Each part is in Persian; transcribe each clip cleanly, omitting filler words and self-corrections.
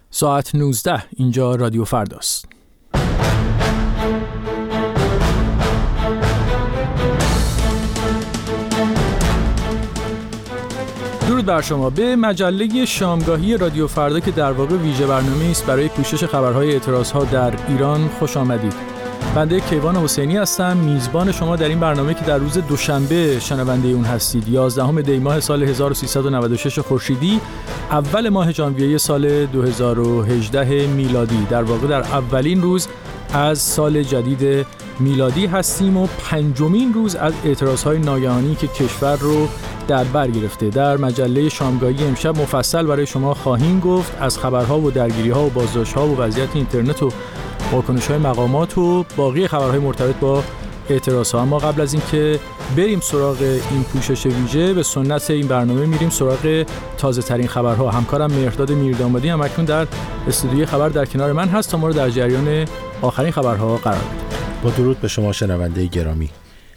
ساعت 19 اینجا رادیو فرداست. درود بر شما. به مجله شامگاهی رادیو فردا که در واقع ویژه برنامه‌ای است برای پوشش خبرهای اعتراضها در ایران خوش آمدید. بنده کیوان حسینی هستم، میزبان شما در این برنامه که در روز دوشنبه شنونده اون هستید. 11 دی ماه سال 1396 خورشیدی، اول ماه ژانویه سال 2018 میلادی. در واقع در اولین روز از سال جدید میلادی هستیم و پنجمین روز از اعتراضهای ناگهانی که کشور رو در بر گرفته. در مجله شامگاهی امشب مفصل برای شما خواهیم گفت از خبرها و درگیری‌ها و بازداشت‌ها و وضعیت اینترنت و واکنش‌های مقامات و باقی خبرهای مرتبط با اعتراضها. اما قبل از اینکه بریم سراغ این پوشش ویژه، به سنت این برنامه میریم سراغ تازه‌ترین خبرها. همکارم مهرداد میردامادی هم اکنون در استودیوی خبر در کنار من هست تا ما رو در جریان آخرین خبرها قرار بده. با درود به شما شنونده گرامی.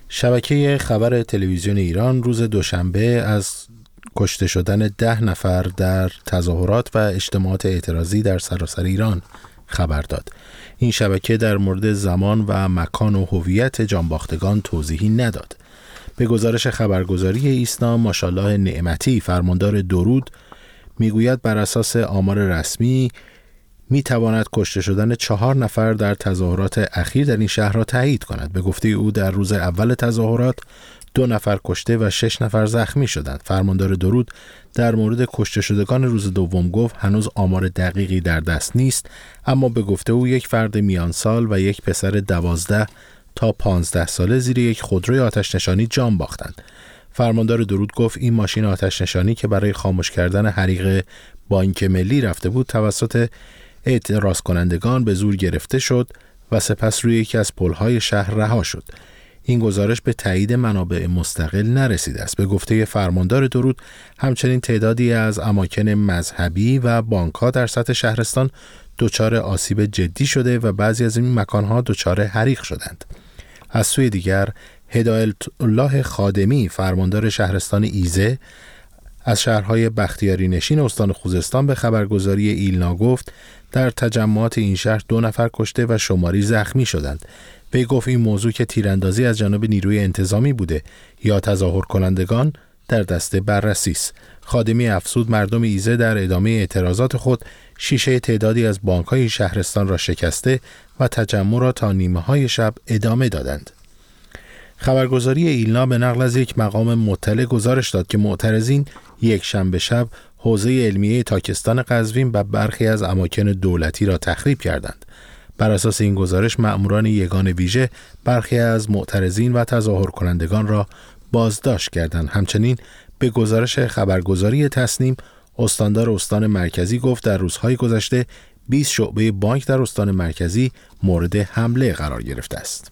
شبکه خبر تلویزیون ایران روز دوشنبه از کشته شدن 10 نفر در تظاهرات و اجتماعات اعتراضی در سراسر ایران خبر داد. این شبکه در مورد زمان و مکان و هویت جانباختگان توضیحی نداد. به گزارش خبرگزاری ایسنا ماشاءالله نعمتی، فرماندار درود، میگوید بر اساس آمار رسمی میتواند کشته شدن 4 نفر در تظاهرات اخیر در این شهر را تایید کند. به گفته او در روز اول تظاهرات 2 نفر کشته و 6 نفر زخمی شدند. فرماندار درود در مورد کشته شدگان روز دوم گفت هنوز آمار دقیقی در دست نیست، اما به گفته او یک فرد میان سال و یک پسر 12 تا 15 ساله زیر یک خودروی آتش نشانی جان باختند. فرماندار درود گفت این ماشین آتش نشانی که برای خاموش کردن حریق بانک ملی رفته بود توسط اعتراض کنندگان به زور گرفته شد و سپس روی یکی از پل‌های شهر رها شد. این گزارش به تایید منابع مستقل نرسیده است. به گفته فرماندار درود همچنین تعدادی از اماکن مذهبی و بانک‌ها در سطح شهرستان دچار آسیب جدی شده و بعضی از این مکان‌ها دچار حریق شدند. از سوی دیگر هدایت الله خادمی، فرماندار شهرستان ایزه، از شهرهای بختیاری نشین استان خوزستان به خبرگزاری ایلنا گفت در تجمعات این شهر 2 نفر کشته و شماری زخمی شدند. وی گفت این موضوع که تیراندازی از جانب نیروی انتظامی بوده یا تظاهر کنندگان در دست بررسی است. خادمی افزود مردم ایزه در ادامه اعتراضات خود شیشه تعدادی از بانک‌های شهرستان را شکسته و تجمع را تا نیمه‌های شب ادامه دادند. خبرگزاری ایلنا به نقل از یک مقام مطلع گزارش داد که معترضین یک شنبه شب حوزه علمیه تاکستان قزوین و برخی از اماکن دولتی را تخریب کردند. بر اساس این گزارش مأموران یگان ویژه برخی از معترضین و تظاهر کنندگان را بازداشت کردند. همچنین به گزارش خبرگزاری تصنیم استاندار استان مرکزی گفت در روزهای گذشته 20 شعبه بانک در استان مرکزی مورد حمله قرار گرفته است.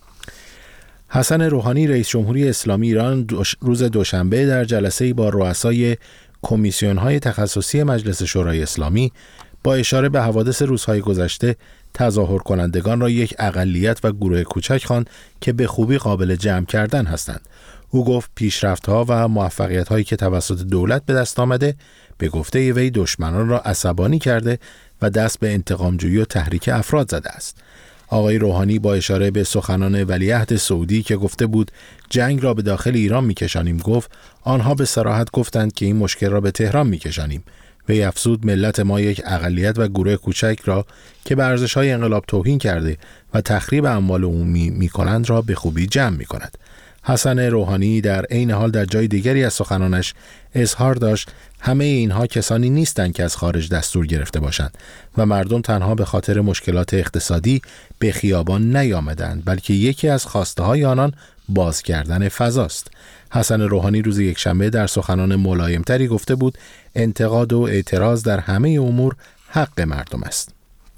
حسن روحانی رئیس جمهوری اسلامی ایران روز دوشنبه در جلسه‌ای با رؤسای کمیسیون‌های تخصصی مجلس شورای اسلامی با اشاره به حوادث روزهای گذشته تظاهر کنندگان را یک اقلیت و گروه کوچک خواند که به خوبی قابل جمع کردن هستند. او گفت پیشرفت‌ها و موفقیت‌هایی که توسط دولت به دست آمده به گفته وی دشمنان را عصبانی کرده و دست به انتقام‌جویی و تحریک افراد زده است. آقای روحانی با اشاره به سخنان ولیعهد سعودی که گفته بود جنگ را به داخل ایران می‌کشانیم گفت آنها به صراحت گفتند که این مشکل را به تهران می‌کشانیم. وی افزود ملت ما یک اقلیت و گروه کوچک را که به ارزش‌های انقلاب توهین کرده و تخریب اموال عمومی می‌کنند را به خوبی جمع می‌کند. حسن روحانی در عین حال در جای دیگری از سخنانش اظهار داشت همه اینها کسانی نیستند که از خارج دستور گرفته باشند و مردم تنها به خاطر مشکلات اقتصادی به خیابان نیامدند، بلکه یکی از خواسته‌های آنان باز کردن فضاست. حسن روحانی روز یکشنبه در سخنان ملایمتری گفته بود انتقاد و اعتراض در همه امور حق مردم است.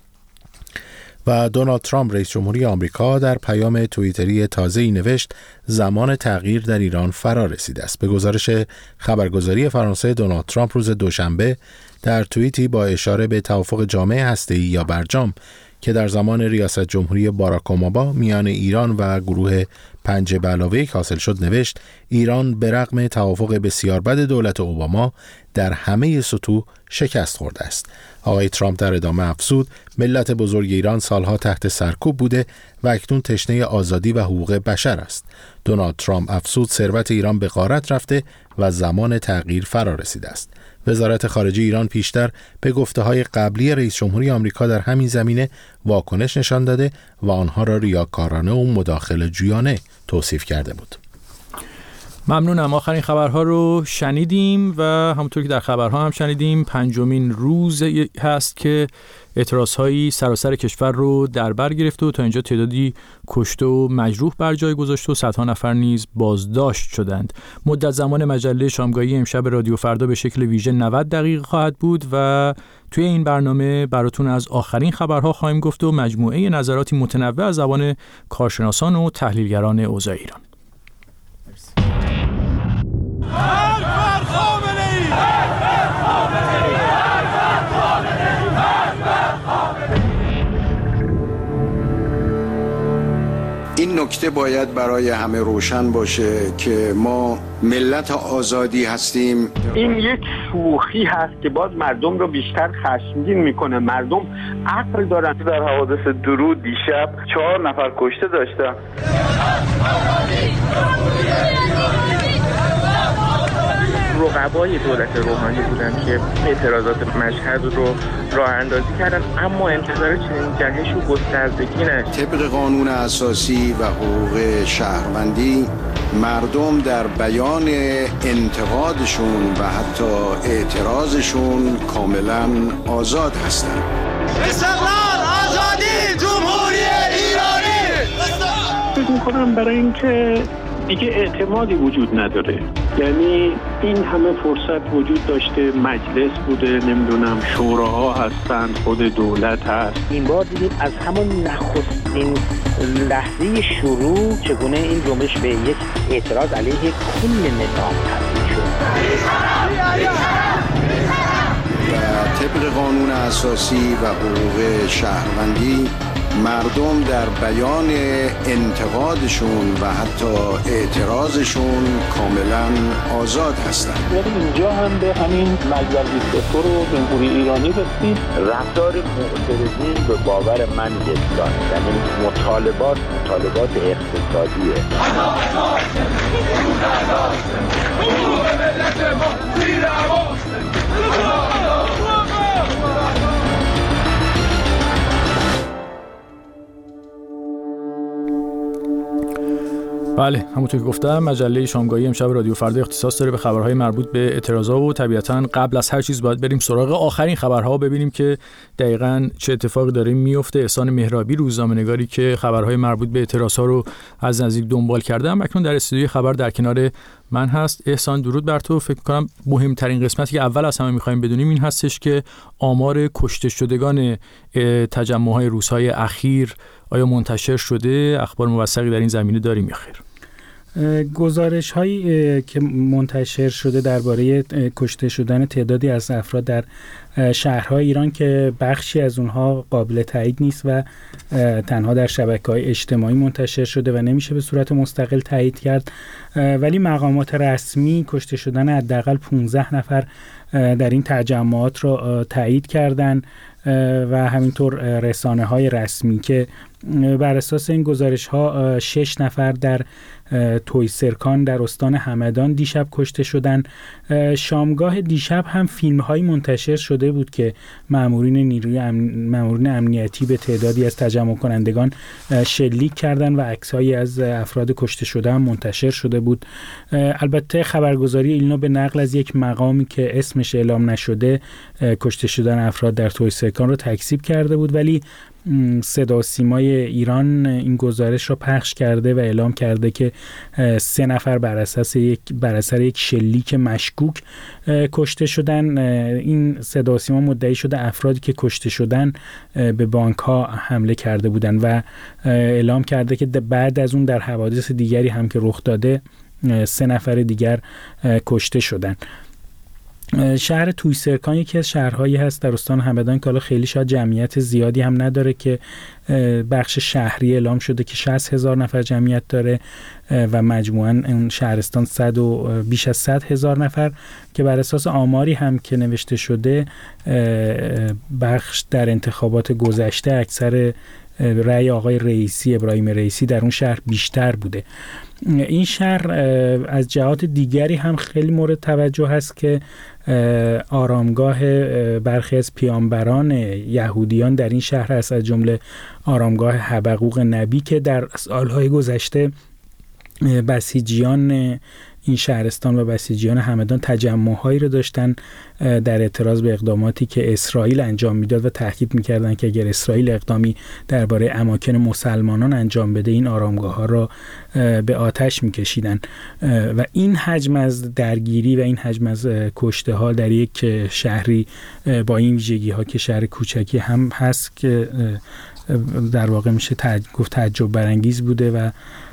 و دونالد ترامپ رئیس جمهوری آمریکا در پیام توییتری تازه‌ای نوشت زمان تغییر در ایران فرا رسیده است. به گزارش خبرگزاری فرانسه دونالد ترامپ روز دوشنبه در توییتی با اشاره به توافق جامع هسته‌ای یا برجام که در زمان ریاست جمهوری باراک اوباما میان ایران و گروه 5+1 حاصل شد نوشت: ایران به رغم توافق بسیار بد دولت اوباما در همه سطوح شکست خورده است. آقای ترامپ در ادامه افزود: ملت بزرگ ایران سالها تحت سرکوب بوده و اکنون تشنه آزادی و حقوق بشر است. دونالد ترامپ افزود: ثروت ایران به غارت رفته و زمان تغییر فرا رسیده است. وزارت خارجه ایران پیشتر به گفته‌های قبلی رئیس جمهوری آمریکا در همین زمینه واکنش نشان داده و آنها را ریاکارانه و مداخله جویانه توصیف کرده بود. ممنونم. آخرین خبرها رو شنیدیم و همونطور که در خبرها هم شنیدیم 5مین روز هست که اعتراضهایی سراسر کشور رو در بر گرفته و تا اینجا تعدادی کشته و مجروح بر جای گذاشته و صدها نفر نیز بازداشت شدند. مدت زمان مجله شامگاهی امشب رادیو فردا به شکل ویژه 90 دقیقه خواهد بود و توی این برنامه براتون از آخرین خبرها خواهیم گفت و مجموعه نظراتی متنوع از زبان کارشناسان و تحلیلگران اوضاع ایران. این نکته باید برای همه روشن باشه که ما ملت آزادی هستیم. این یک شوخی هست که باز مردم رو بیشتر خشمگین میکنه. مردم عقل دارن. در حوادث درود دیشب 4 نفر کشته داشتن. رقبای دولت روحانی بودن که اعتراضات مشهد رو راه اندازی کردن، اما انتظار چنین جهش و گستردگی نشد. طبق قانون اساسی و حقوق شهروندی مردم در بیان انتقادشون و حتی اعتراضشون کاملا آزاد هستند. استقلال، آزادی، جمهوری ایرانی. فکر می‌کنم برای اینکه دیگه اعتمادی وجود نداره. یعنی این همه فرصت وجود داشته، مجلس بوده، نمیدونم شوراها هستند، خود دولت هست. این بار دیدیم از همون نخستین لحظه شروع چگونه این جنبش به یک اعتراض علیه کل نظام تبدیل شد. و طبق قانون اساسی و حقوق شهروندی مردم در بیان انتقادشون و حتی اعتراضشون کاملا آزاد هستند. یعنی اینجا هم به همین مجلس دستور و جمهوری ایرانی رسید. رفتار معترضین به باور من یکسان، یعنی مطالبات اقتصادیه. بله، همونطور که گفتم مجله شامگاهی امشب رادیو فردا اختصاص داره به خبرهای مربوط به اعتراضات و طبیعتاً قبل از هر چیز باید بریم سراغ آخرین خبرها و ببینیم که دقیقاً چه اتفاقی داره میفته. احسان مهرابی روزنامه‌نگاری که خبرهای مربوط به اعتراضات رو از نزدیک دنبال کرده اکنون در استودیوی خبر در کنار من هست. احسان، درود بر تو. فکر کنم مهمترین قسمتی که اول از همه می‌خوایم بدونیم این هستش که آمار کشته شدگان تجمع‌های روزهای اخیر آیا منتشر شده؟ اخبار موثقی در این زمینه داریم یا خیر؟ گزارش هایی که منتشر شده درباره کشته شدن تعدادی از افراد در شهرهای ایران که بخشی از اونها قابل تایید نیست و تنها در شبکه‌های اجتماعی منتشر شده و نمیشه به صورت مستقل تایید کرد، ولی مقامات رسمی کشته شدن حداقل 15 نفر در این تجمعات را تایید کردن و همینطور رسانه‌های رسمی که بر اساس این گزارش‌ها 6 نفر در تویسرکان در استان همدان دیشب کشته شدن. شامگاه دیشب هم فیلم‌هایی منتشر شده بود که مامورین امنیتی به تعدادی از تجمع کنندگان شلیک کردن و عکس‌هایی از افراد کشته شده هم منتشر شده بود. البته خبرگزاری ایلنا به نقل از یک مقامی که اسمش اعلام نشده کشته شدن افراد در تویسرکان رو تکذیب کرده بود، ولی صدا و سیمای ایران این گزارش را پخش کرده و اعلام کرده که 3 نفر بر اثر یک شلیک مشکوک کشته شدن. این صدا و سیما مدعی شده افرادی که کشته شدن به بانک ها حمله کرده بودند و اعلام کرده که بعد از اون در حوادث دیگری هم که رخ داده 3 نفر دیگر کشته شدن. شهر تویسرکان یکی از شهرهایی هست در استان همدان که حالا خیلی شاید جمعیت زیادی هم نداره که بخش شهری اعلام شده که 60,000 نفر جمعیت داره و مجموعاً اون شهرستان بیش از 100,000 نفر که بر اساس آماری هم که نوشته شده بخش در انتخابات گذشته اکثر رأی آقای رئیسی ابراهیم رئیسی در اون شهر بیشتر بوده. این شهر از جهات دیگری هم خیلی مورد توجه هست که آرامگاه برخی از پیامبران یهودیان در این شهر هست، از جمله آرامگاه حبقوق نبی که در سالهای گذشته بسیجیان این شهرستان و بسیجیان همدان تجمع‌هایی رو داشتن در اعتراض به اقداماتی که اسرائیل انجام میداد و تاکید می‌کردن که اگر اسرائیل اقدامی درباره اماکن مسلمانان انجام بده این آرامگاه‌ها را به آتش می‌کشیدن و این حجم از درگیری و این حجم از کشته‌ها در یک شهری با این ویژگی‌ها که شهر کوچکی هم هست که در واقع میشه گفت تعجب برانگیز بوده و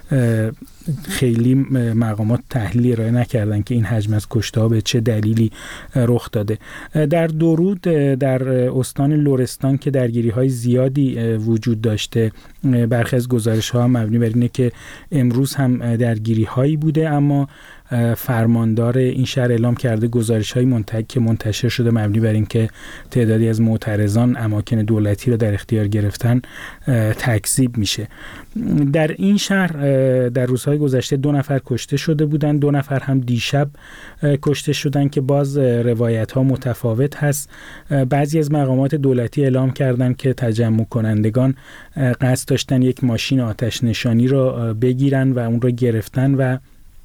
خیلی مقامات تحلیل ارائه نکردن که این حجم از کشته‌ها به چه دلیلی رخ داده. در درود در استان لرستان که درگیری‌های زیادی وجود داشته، برخی از گزارش‌ها مبنی بر اینه که امروز هم درگیری‌هایی بوده، اما فرماندار این شهر اعلام کرده گزارش‌های که منتشر شده مبنی بر این که تعدادی از معترضان اماکن دولتی را در اختیار گرفتن تکذیب میشه. در این شهر در روزهای گذشته 2 نفر کشته شده بودند، 2 نفر هم دیشب کشته شدند که باز روایت‌ها متفاوت هست. بعضی از مقامات دولتی اعلام کردند که تجمع کنندگان قصد داشتن یک ماشین آتش نشانی را بگیرن و اون را گرفتن و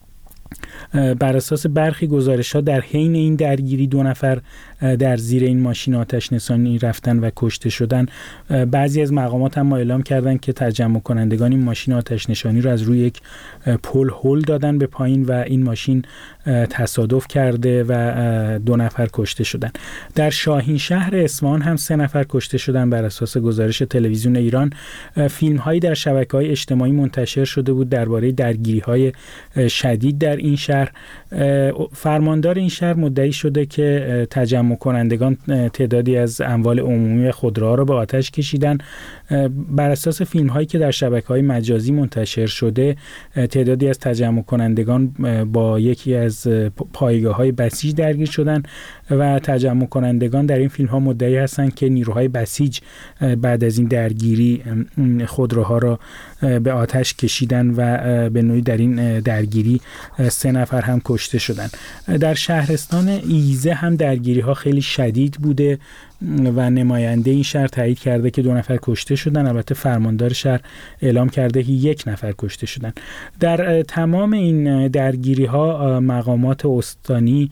بر اساس برخی گزارش‌ها در حین این درگیری 2 نفر در زیر این ماشین آتش نشانی رفتن و کشته شدن. بعضی از مقامات هم اعلام کردند که تجمع کنندگان این ماشین آتش نشانی رو از روی یک پل هل دادن به پایین و این ماشین تصادف کرده و 2 نفر کشته شدن. در شاهین شهر اصفهان هم 3 نفر کشته شدن بر اساس گزارش تلویزیون ایران. فیلم‌هایی در شبکه‌های اجتماعی منتشر شده بود درباره درگیری‌های شدید در این شهر. فرماندار این شهر مدعی شده که تجمع کنندگان تعدادی از اموال عمومی خودروها را به آتش کشیدن. بر اساس فیلم‌هایی که در شبکه‌های مجازی منتشر شده، تعدادی از تجمع کنندگان با یکی از پایگاه‌های بسیج درگیر شدن و تجمع کنندگان در این فیلم‌ها مدعی هستند که نیروهای بسیج بعد از این درگیری خودروها را به آتش کشیدن و به نوعی در این درگیری 3 نفر هم کشته شدن. در شهرستان ایزه هم درگیری‌ها خیلی شدید بوده و نماینده این شهر تایید کرده که 2 نفر کشته شدن. البته فرماندار شهر اعلام کرده که 1 نفر کشته شدن. در تمام این درگیری‌ها مقامات استانی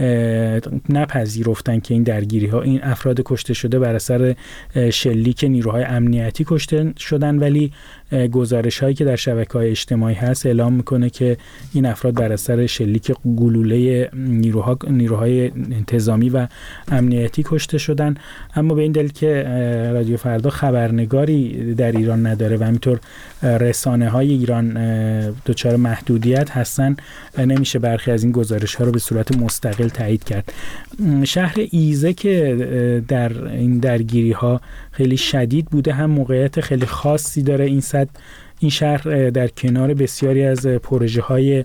نپذیرفتن که این درگیری‌ها این افراد کشته شده بر اثر شلیک نیروهای امنیتی کشته شدن، ولی گزارش‌هایی که در شبکه‌های اجتماعی هست اعلام میکنه که این افراد بر اثر شلیک گلوله نیروهای انتظامی و امنیتی کشته شدن. اما به این دلیل که رادیو فردا خبرنگاری در ایران نداره و همینطور رسانه‌های ایران دچار محدودیت هستن، نمیشه برخی از این گزارش‌ها رو به صورت مستقل تایید کرد. شهر ایزه که در این درگیری‌ها خیلی شدید بوده هم موقعیت خیلی خاصی داره. این شهر در کنار بسیاری از پروژه‌های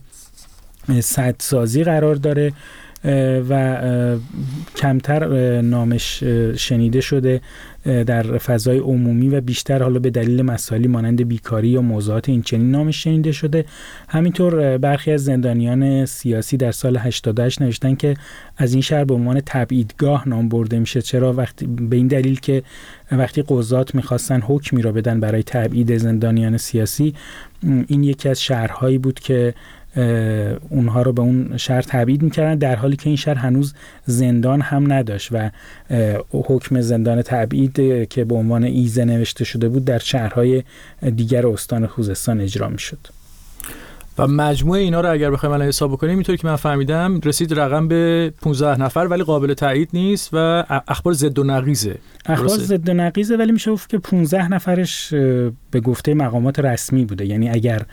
سدسازی قرار داره و کمتر نامش شنیده شده در فضای عمومی و بیشتر حالا به دلیل مسائلی مانند بیکاری یا موضوعات این چنین نامش شنیده شده. همینطور برخی از زندانیان سیاسی در سال 88 نوشتن که از این شهر به عنوان تبعیدگاه نام برده میشه. چرا؟ به این دلیل که وقتی قضات میخواستن حکمی را بدن برای تبعید زندانیان سیاسی، این یکی از شهرهایی بود که اونها رو به اون شهر تبعید میکردن، در حالی که این شهر هنوز زندان هم نداشت و حکم زندان تبعید که به عنوان ایزه نوشته شده بود در شهرهای دیگر استان خوزستان اجرا میشد. و مجموع اینا رو اگر بخوایم الان حساب بکنیم اینطوری که من فهمیدم رسید رقم به 15 نفر، ولی قابل تایید نیست و اخبار ضد و نقیضه. اخبار ضد و نقیضه، ولی میشه گفت که 15 نفرش به گفته مقامات رسمی بوده. یعنی اگر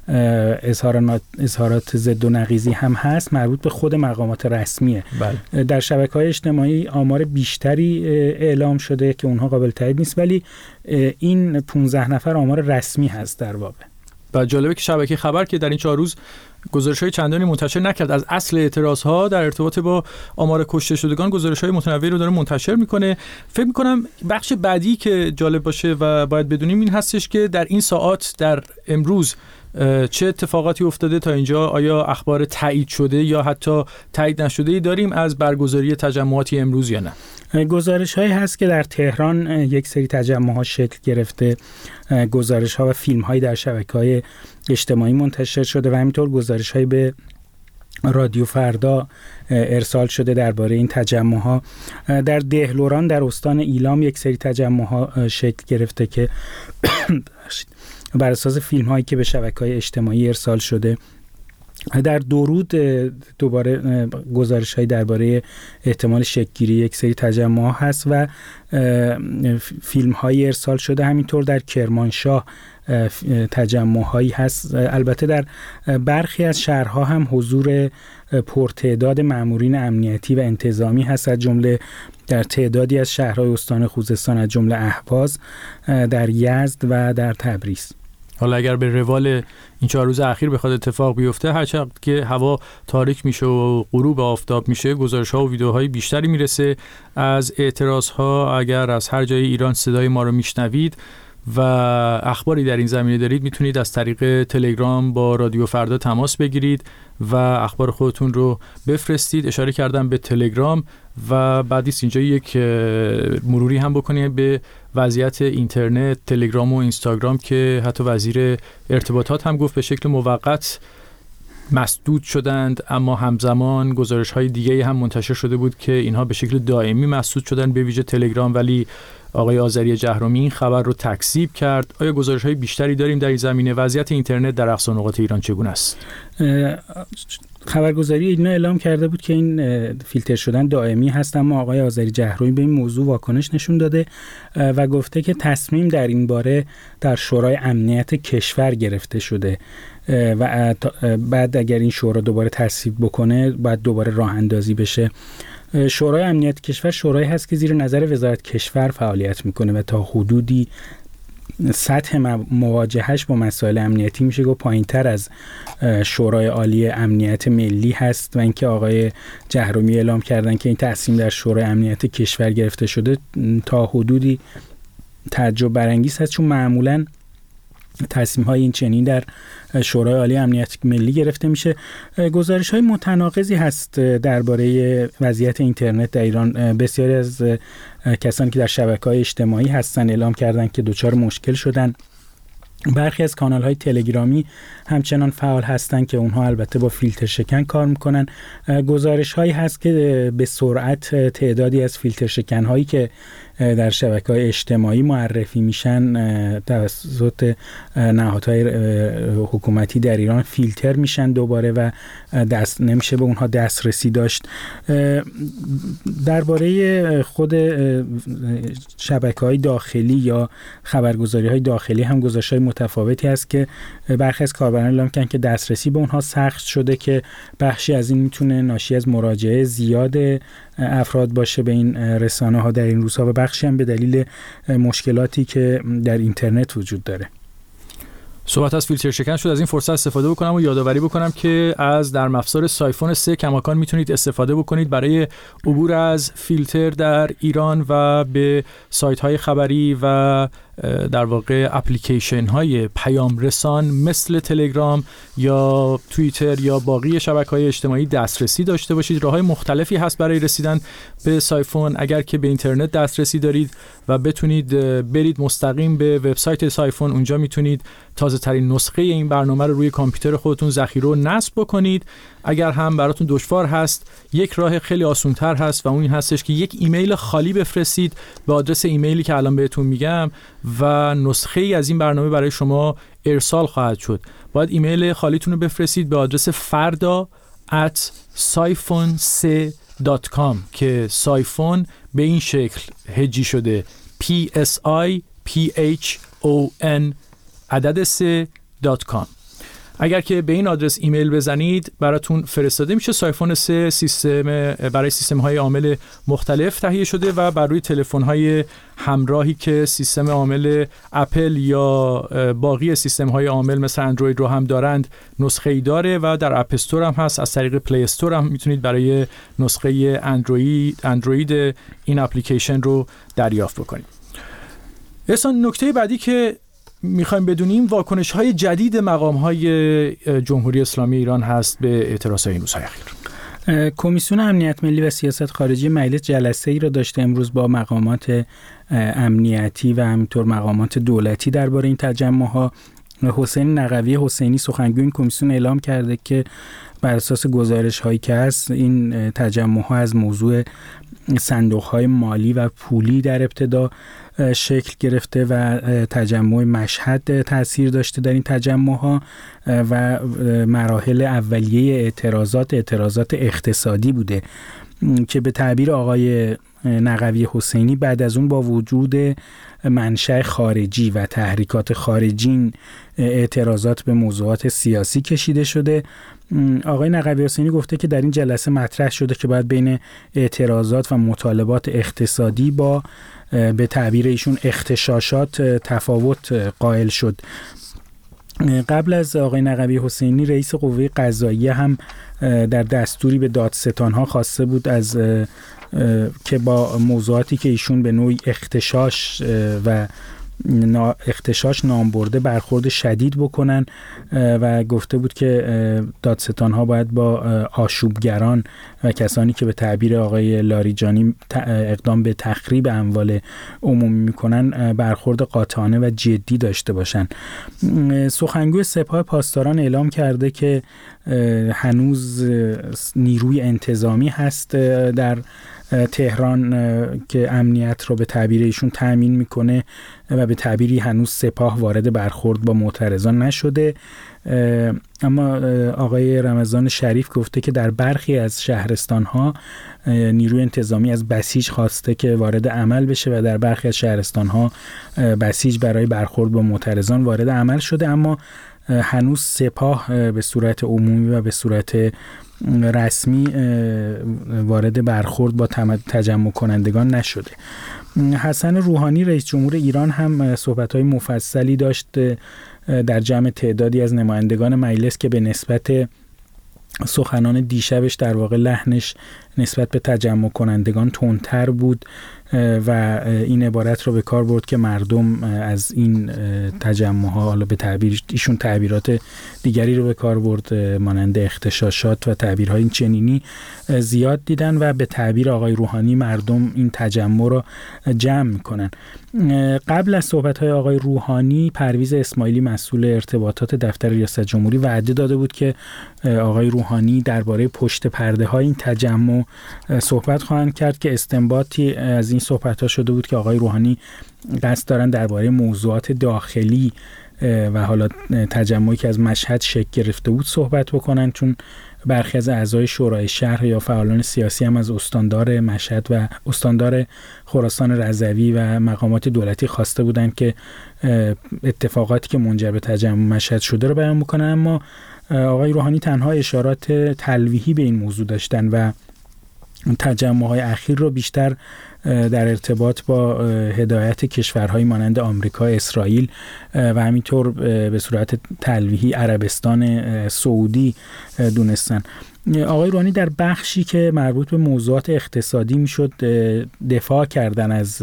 اظهارات ضد و نقیضی هم هست مربوط به خود مقامات رسمیه. بله. در شبکه‌های اجتماعی آمار بیشتری اعلام شده که اونها قابل تایید نیست، ولی این 15 نفر آمار رسمی هست در واقع. و جالبه که شبکه خبر که در این 4 روز گزارش‌های چندانی منتشر نکرد از اصل اعتراض‌ها در ارتباط با آمار کشته شدگان، گزارش‌های متنوعی رو داره منتشر میکنه. فکر میکنم بخش بعدی که جالب باشه و باید بدونیم این هستش که در این ساعات در امروز چه اتفاقاتی افتاده تا اینجا. آیا اخبار تایید شده یا حتی تایید نشده‌ای داریم از برگزاری تجمعاتی امروز یا نه؟ گزارش‌هایی هست که در تهران یک سری تجمع‌ها شکل گرفته، گزارش‌ها و فیلم‌هایی در شبکه‌های اجتماعی منتشر شده و همینطور گزارش‌هایی به رادیو فردا ارسال شده درباره این تجمع‌ها. در دهلوران در استان ایلام یک سری تجمع‌ها شکل گرفته که بر اساس فیلم‌هایی که به شبکه‌های اجتماعی ارسال شده. در درود دوباره گزارش‌هایی درباره احتمال شکل‌گیری یک سری تجمع‌ها هست و فیلم‌هایی ارسال شده. همینطور در کرمانشاه تجمع‌هایی هست. البته در برخی از شهرها هم حضور پرتعداد مامورین امنیتی و انتظامی هست، از جمله در تعدادی از شهرهای استان خوزستان، از جمله اهواز، در یزد و در تبریز. حالا اگر به روال این 4 روز اخیر بخواد اتفاق بیفته، هرچند که هوا تاریک میشه و غروب آفتاب میشه، گزارش‌ها و ویدیوهای بیشتری میرسه از اعتراض‌ها. اگر از هر جای ایران صدای ما رو میشنوید و اخباری در این زمینه دارید، میتونید از طریق تلگرام با رادیو فردا تماس بگیرید و اخبار خودتون رو بفرستید. اشاره کردم به تلگرام و بعدیست اینجا یک مروری هم بکنیم به وضعیت اینترنت، تلگرام و اینستاگرام که حتی وزیر ارتباطات هم گفت به شکل موقت مسدود شدند، اما همزمان گزارش‌های دیگه‌ای هم منتشر شده بود که اینها به شکل دائمی مسدود شدن، به ویژه تلگرام. ولی آقای آذری جهرومی این خبر رو تکذیب کرد. آیا گزارش‌های بیشتری داریم در این زمینه؟ وضعیت اینترنت در اقصا نقاط ایران چگونه است؟ خبرگزاری اینا اعلام کرده بود که این فیلتر شدن دائمی هست، اما آقای آذری جهرومی به این موضوع واکنش نشون داده و گفته که تصمیم در این باره در شورای امنیت کشور گرفته شده و بعد اگر این شورا دوباره تصویب بکنه بعد دوباره راه اندازی بشه. شورای امنیت کشور شورایی هست که زیر نظر وزارت کشور فعالیت میکنه و تا حدودی سطح مواجهش با مسائل امنیتی میشه گفت پایین‌تر از شورای عالی امنیت ملی هست و اینکه آقای جهرومی اعلام کردن که این تصمیم در شورای امنیت کشور گرفته شده تا حدودی تعجب برانگیز هست، چون معمولاً تصمیم‌های این چنین در شورای عالی امنیت ملی گرفته میشه. گزارش‌های متناقضی هست درباره وضعیت اینترنت در ایران. بسیاری از کسانی که در شبکه‌های اجتماعی هستن اعلام کردن که دچار مشکل شدن. برخی از کانال‌های تلگرامی همچنان فعال هستن که اونها البته با فیلتر شکن کار میکنن. گزارش‌هایی هست که به سرعت تعدادی از فیلتر شکن‌هایی که در شبکه‌های اجتماعی معرفی میشن توسط نهادهای حکومتی در ایران فیلتر میشن دوباره و نمیشه به اونها دسترسی داشت. درباره خود شبکه‌های داخلی یا خبرگزاری‌های داخلی هم گزارش‌های متفاوتی هست که برخی از کاربران اعلام کردن که دسترسی به اونها سخت شده که بخشی از این میتونه ناشی از مراجعه زیاد افراد باشه به این رسانه‌ها در این روزها و بخشی هم به دلیل مشکلاتی که در اینترنت وجود داره. صحبت از فیلتر شکن شد. از این فرصت استفاده بکنم و یادآوری بکنم که از نرم افزار سایفون 3 کماکان میتونید استفاده بکنید برای عبور از فیلتر در ایران و به سایت های خبری و در واقع اپلیکیشن های پیام رسان مثل تلگرام یا توییتر یا باقی شبکه‌های اجتماعی دسترسی داشته باشید. راه‌های مختلفی هست برای رسیدن به سایفون. اگر که به اینترنت دسترسی دارید و بتونید برید مستقیم به وبسایت سایفون، اونجا میتونید تازه تازه ترین نسخه این برنامه رو روی کامپیوتر خودتون ذخیره و نصب بکنید. اگر هم براتون دشوار هست، یک راه خیلی آسان‌تر هست و اون این هستش که یک ایمیل خالی بفرستید به آدرس ایمیلی که الان بهتون میگم و نسخه ای از این برنامه برای شما ارسال خواهد شد. باید ایمیل خالیتون رو بفرستید به آدرس farda@siphon3.com که سایفون به این شکل هجی شده PSIPHON3.com. اگر که به این آدرس ایمیل بزنید براتون فرستاده میشه. سایفون 3 سیستم برای سیستم های عامل مختلف تهیه شده و بر روی تلفن های همراهی که سیستم عامل اپل یا باقی سیستم های عامل مثل اندروید رو هم دارند نسخه ای داره و در اپ استور هم هست. از طریق پلی استور هم میتونید برای نسخه اندروید این اپلیکیشن رو دریافت بکنید. احسان، نکته بعدی که میخوایم بدونیم واکنش‌های جدید مقام‌های جمهوری اسلامی ایران هست به اعتراض‌های این روزهای اخیر. کمیسیون امنیت ملی و سیاست خارجی مجلس جلسه‌ای را داشته امروز با مقامات امنیتی و همینطور مقامات دولتی درباره این تجمع‌ها. حسین نقوی حسینی سخنگوی این کمیسیون اعلام کرده که بر اساس گزارش‌هایی که هست این تجمع‌ها از موضوع صندوق‌های مالی و پولی در ابتدا شکل گرفته و تجمع مشهد تأثیر داشته در این تجمع‌ها و مراحل اولیه اعتراضات اقتصادی بوده که به تعبیر آقای نقوی حسینی بعد از اون با وجود منشأ خارجی و تحریکات خارجی اعتراضات به موضوعات سیاسی کشیده شده. آقای نقوی حسینی گفته که در این جلسه مطرح شده که باید بین اعتراضات و مطالبات اقتصادی با به تعبیر ایشون اغتشاشات تفاوت قائل شد. قبل از آقای نقوی حسینی رئیس قوه قضاییه هم در دستوری به دادستان‌ها خواسته بود از که با موضوعاتی که ایشون به نوعی اغتشاش و اغتشاش نام برده برخورد شدید بکنن و گفته بود که دادستان‌ها باید با آشوبگران و کسانی که به تعبیر آقای لاریجانی اقدام به تخریب اموال عمومی میکنن برخورد قاطعانه و جدی داشته باشن. سخنگوی سپاه پاسداران اعلام کرده که هنوز نیروی انتظامی هست در تهران که امنیت رو به تعبیر ایشون تأمین میکنه و به تعبیری هنوز سپاه وارد برخورد با معترضان نشده. اما آقای رمضان شریف گفته که در برخی از شهرستان‌ها نیروی انتظامی از بسیج خواسته که وارد عمل بشه و در برخی از شهرستان‌ها بسیج برای برخورد با معترضان وارد عمل شده، اما هنوز سپاه به صورت عمومی و به صورت رسمی وارد برخورد با تجمع کنندگان نشده. حسن روحانی رئیس جمهور ایران هم صحبت‌های مفصلی داشت در جمع تعدادی از نمایندگان مجلس که به نسبت سخنان دیشبش در واقع لحنش نسبت به تجمع کنندگان تندتر بود و این عبارت رو به کار برد که مردم از این تجمع‌ها، حالا به تعبیر ایشون تعبیرات دیگری رو به کار برد مانند اغتشاشات و تعبیرهای این چنینی زیاد دیدن و به تعبیر آقای روحانی مردم این تجمع رو جمع میکنن. قبل از صحبت‌های آقای روحانی پرویز اسماعیلی مسئول ارتباطات دفتر ریاست جمهوری وعده داده بود که آقای روحانی درباره پشت پرده‌های این تجمع صحبت خواهند کرد که استنباطی از این صحبت‌ها شده بود که آقای روحانی قصد دارن درباره موضوعات داخلی و حالا تجمعی که از مشهد شکل گرفته بود صحبت بکنن، چون برخی از اعضای شورای شهر یا فعالان سیاسی هم از استاندار مشهد و استاندار خراسان رضوی و مقامات دولتی خواسته بودند که اتفاقاتی که منجر به تجمع مشهد شده رو بیان بکنن، اما آقای روحانی تنها اشارات تلویحی به این موضوع داشتن و تجمع‌های اخیر رو بیشتر در ارتباط با هدایت کشورهای مانند آمریکا، اسرائیل و همینطور به صورت تلویحی عربستان سعودی دونستن. آقای روحانی در بخشی که مربوط به موضوعات اقتصادی میشد دفاع کردن از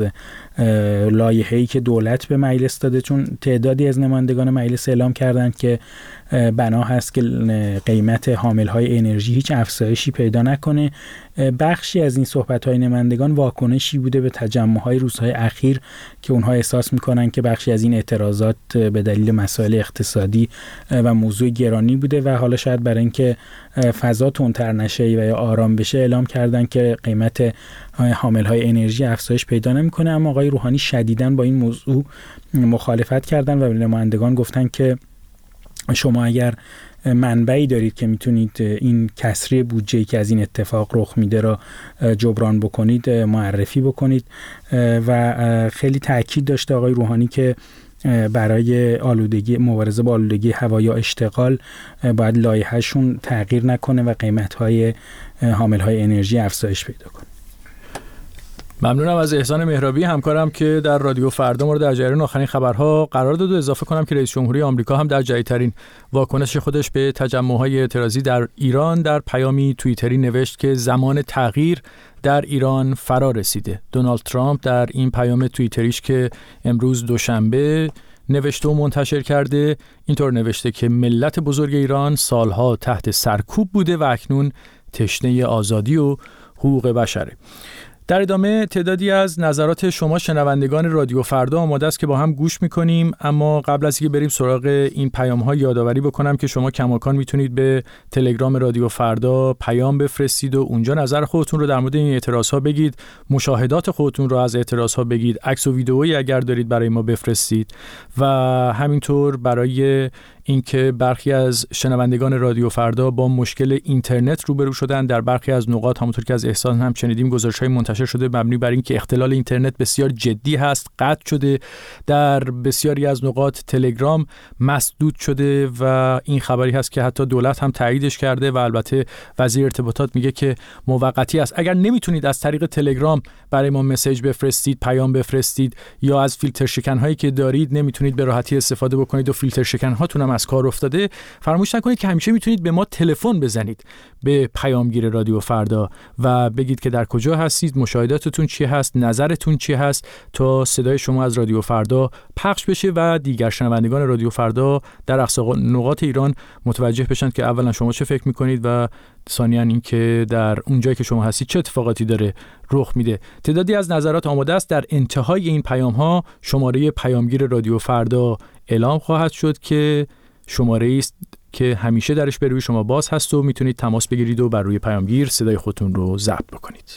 لایحه‌ای که دولت به مجلس داده، چون تعدادی از نمایندگان مجلس اعلام کردند که بنا هست که قیمت حامل‌های انرژی هیچ افزایشی پیدا نکنه. بخشی از این صحبت‌های نمایندگان واکنشی واکنشی بوده به تجمع‌های روزهای اخیر که اونها احساس میکنن که بخشی از این اعتراضات به دلیل مسائل اقتصادی و موضوع گرانی بوده و حالا شاید برای اینکه فضا تندتر نشه و یا آرام بشه اعلام کردن که قیمت حامل‌های انرژی افزایش پیدا نمی‌کنه. اما آقای روحانی شدیداً با این موضوع مخالفت کردن و به نمایندگان گفتن که شما اگر منبعی دارید که میتونید این کسری بودجه‌ای که از این اتفاق رخ میده را جبران بکنید معرفی بکنید و خیلی تاکید داشته آقای روحانی که برای مبارزه با آلودگی هوا یا اشتغال باید لایحه‌شون تغییر نکنه و قیمت‌های حامل‌های انرژی افزایش پیدا کنه. ممنونم از احسان مهرابی همکارم که در رادیو فردا ما رو در جریان آخرین خبرها قرار داد و اضافه کنم که رئیس جمهوری آمریکا هم در جدیدترین واکنش خودش به تجمع‌های اعتراضی در ایران در پیامی توییتری نوشت که زمان تغییر در ایران فرا رسیده. دونالد ترامپ در این پیام توییتریش که امروز دوشنبه نوشته و منتشر کرده اینطور نوشته که ملت بزرگ ایران سالها تحت سرکوب بوده و اکنون تشنه آزادی و حقوق بشره. در ادامه تعدادی از نظرات شما شنوندگان رادیو فردا آماده است که با هم گوش میکنیم، اما قبل از اینکه بریم سراغ این پیام‌ها یادآوری بکنم که شما کماکان میتونید به تلگرام رادیو فردا پیام بفرستید و اونجا نظر خودتون رو در مورد این اعتراض‌ها بگید، مشاهدات خودتون رو از اعتراض‌ها بگید، عکس و ویدئویی اگر دارید برای ما بفرستید و همینطور برای اینکه برخی از شنوندگان رادیو فردا با مشکل اینترنت روبرو شدن در برخی از نقاط، همونطور که از احسان هم شنیدیم گزارش‌های منتشر شده مبنی بر اینکه اختلال اینترنت بسیار جدی هست، قطع شده، در بسیاری از نقاط تلگرام مسدود شده و این خبری هست که حتی دولت هم تاییدش کرده و البته وزیر ارتباطات میگه که موقتی است. اگر نمیتونید از طریق تلگرام برای ما مسیج بفرستید، پیام بفرستید یا از فیلتر شکن‌هایی که دارید نمیتونید به راحتی استفاده بکنید و فیلتر شکن‌هاتون هم از کار افتاده، فراموش نکنید که همیشه میتونید به ما تلفن بزنید به پیامگیر رادیو فردا و بگید که در کجا هستید، مشاهداتتون چی هست، نظرتون چی هست تا صدای شما از رادیو فردا پخش بشه و دیگر شنوندگان رادیو فردا در اقصا نقاط ایران متوجه بشن که اولا شما چه فکر میکنید و ثانیاً اینکه در اونجایی که شما هستید چه اتفاقاتی داره رخ میده. تعدادی از نظرات آماده است. در انتهای این پیام‌ها شماره پیامگیر رادیو فردا اعلام خواهد شد که شماره است که همیشه درش به روی شما باز هست و میتونید تماس بگیرید و بر روی پیامگیر صدای خودتون رو ضبط بکنید.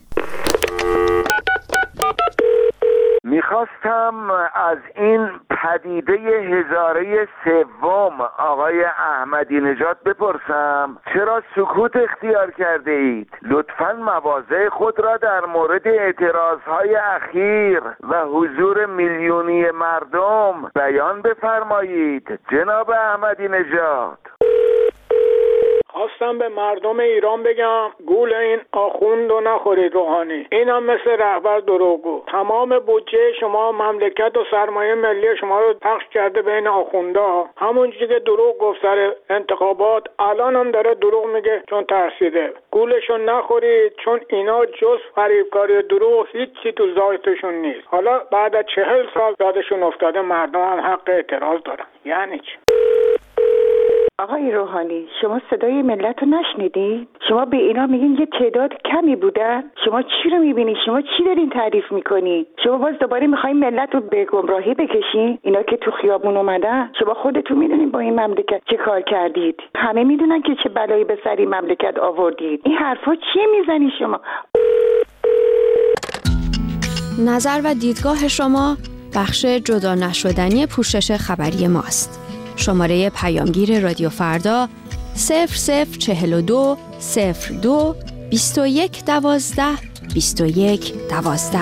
میخواستم از این پدیده هزاره سوم آقای احمدی نژاد بپرسم چرا سکوت اختیار کرده اید؟ لطفاً مواضع خود را در مورد اعتراضهای اخیر و حضور میلیونی مردم بیان بفرمایید جناب احمدی نژاد. خواستم به مردم ایران بگم گول این آخوند و نخورید روحانی. این هم مثل رهبر دروغگو. تمام بودجه شما مملکت و سرمایه ملی شما رو پخش کرده بین آخوندا. همون چیزی که دروغ گفت سر انتخابات الان هم داره دروغ میگه چون ترسیده. گولشون نخورید چون اینا جز فریبکاری دروغ هیچی تو ذاتشون نیست. حالا بعد از 40 سال یادشون افتاده مردم هم حق اعتراض دارن. یعنی چی؟ آقای روحانی شما صدای ملت رو نشنیدین؟ شما به اینا میگین یه تعداد کمی بودن؟ شما چی رو میبینی؟ شما چی دارین تعریف میکنی؟ شما باز دوباره میخواین ملت رو به گمراهی بکشین؟ اینا که تو خیابون اومدن شما خودتون میدونین با این مملکت چه کار کردید؟ همه میدونن که چه بلایی به سر این مملکت آوردید. این حرفا چیه میزنی شما؟ نظر و دیدگاه شما بخش جدا نشدنی پوشش خبری ماست. شماره پیامگیر رادیو فردا 0042 02 21 12 21 12.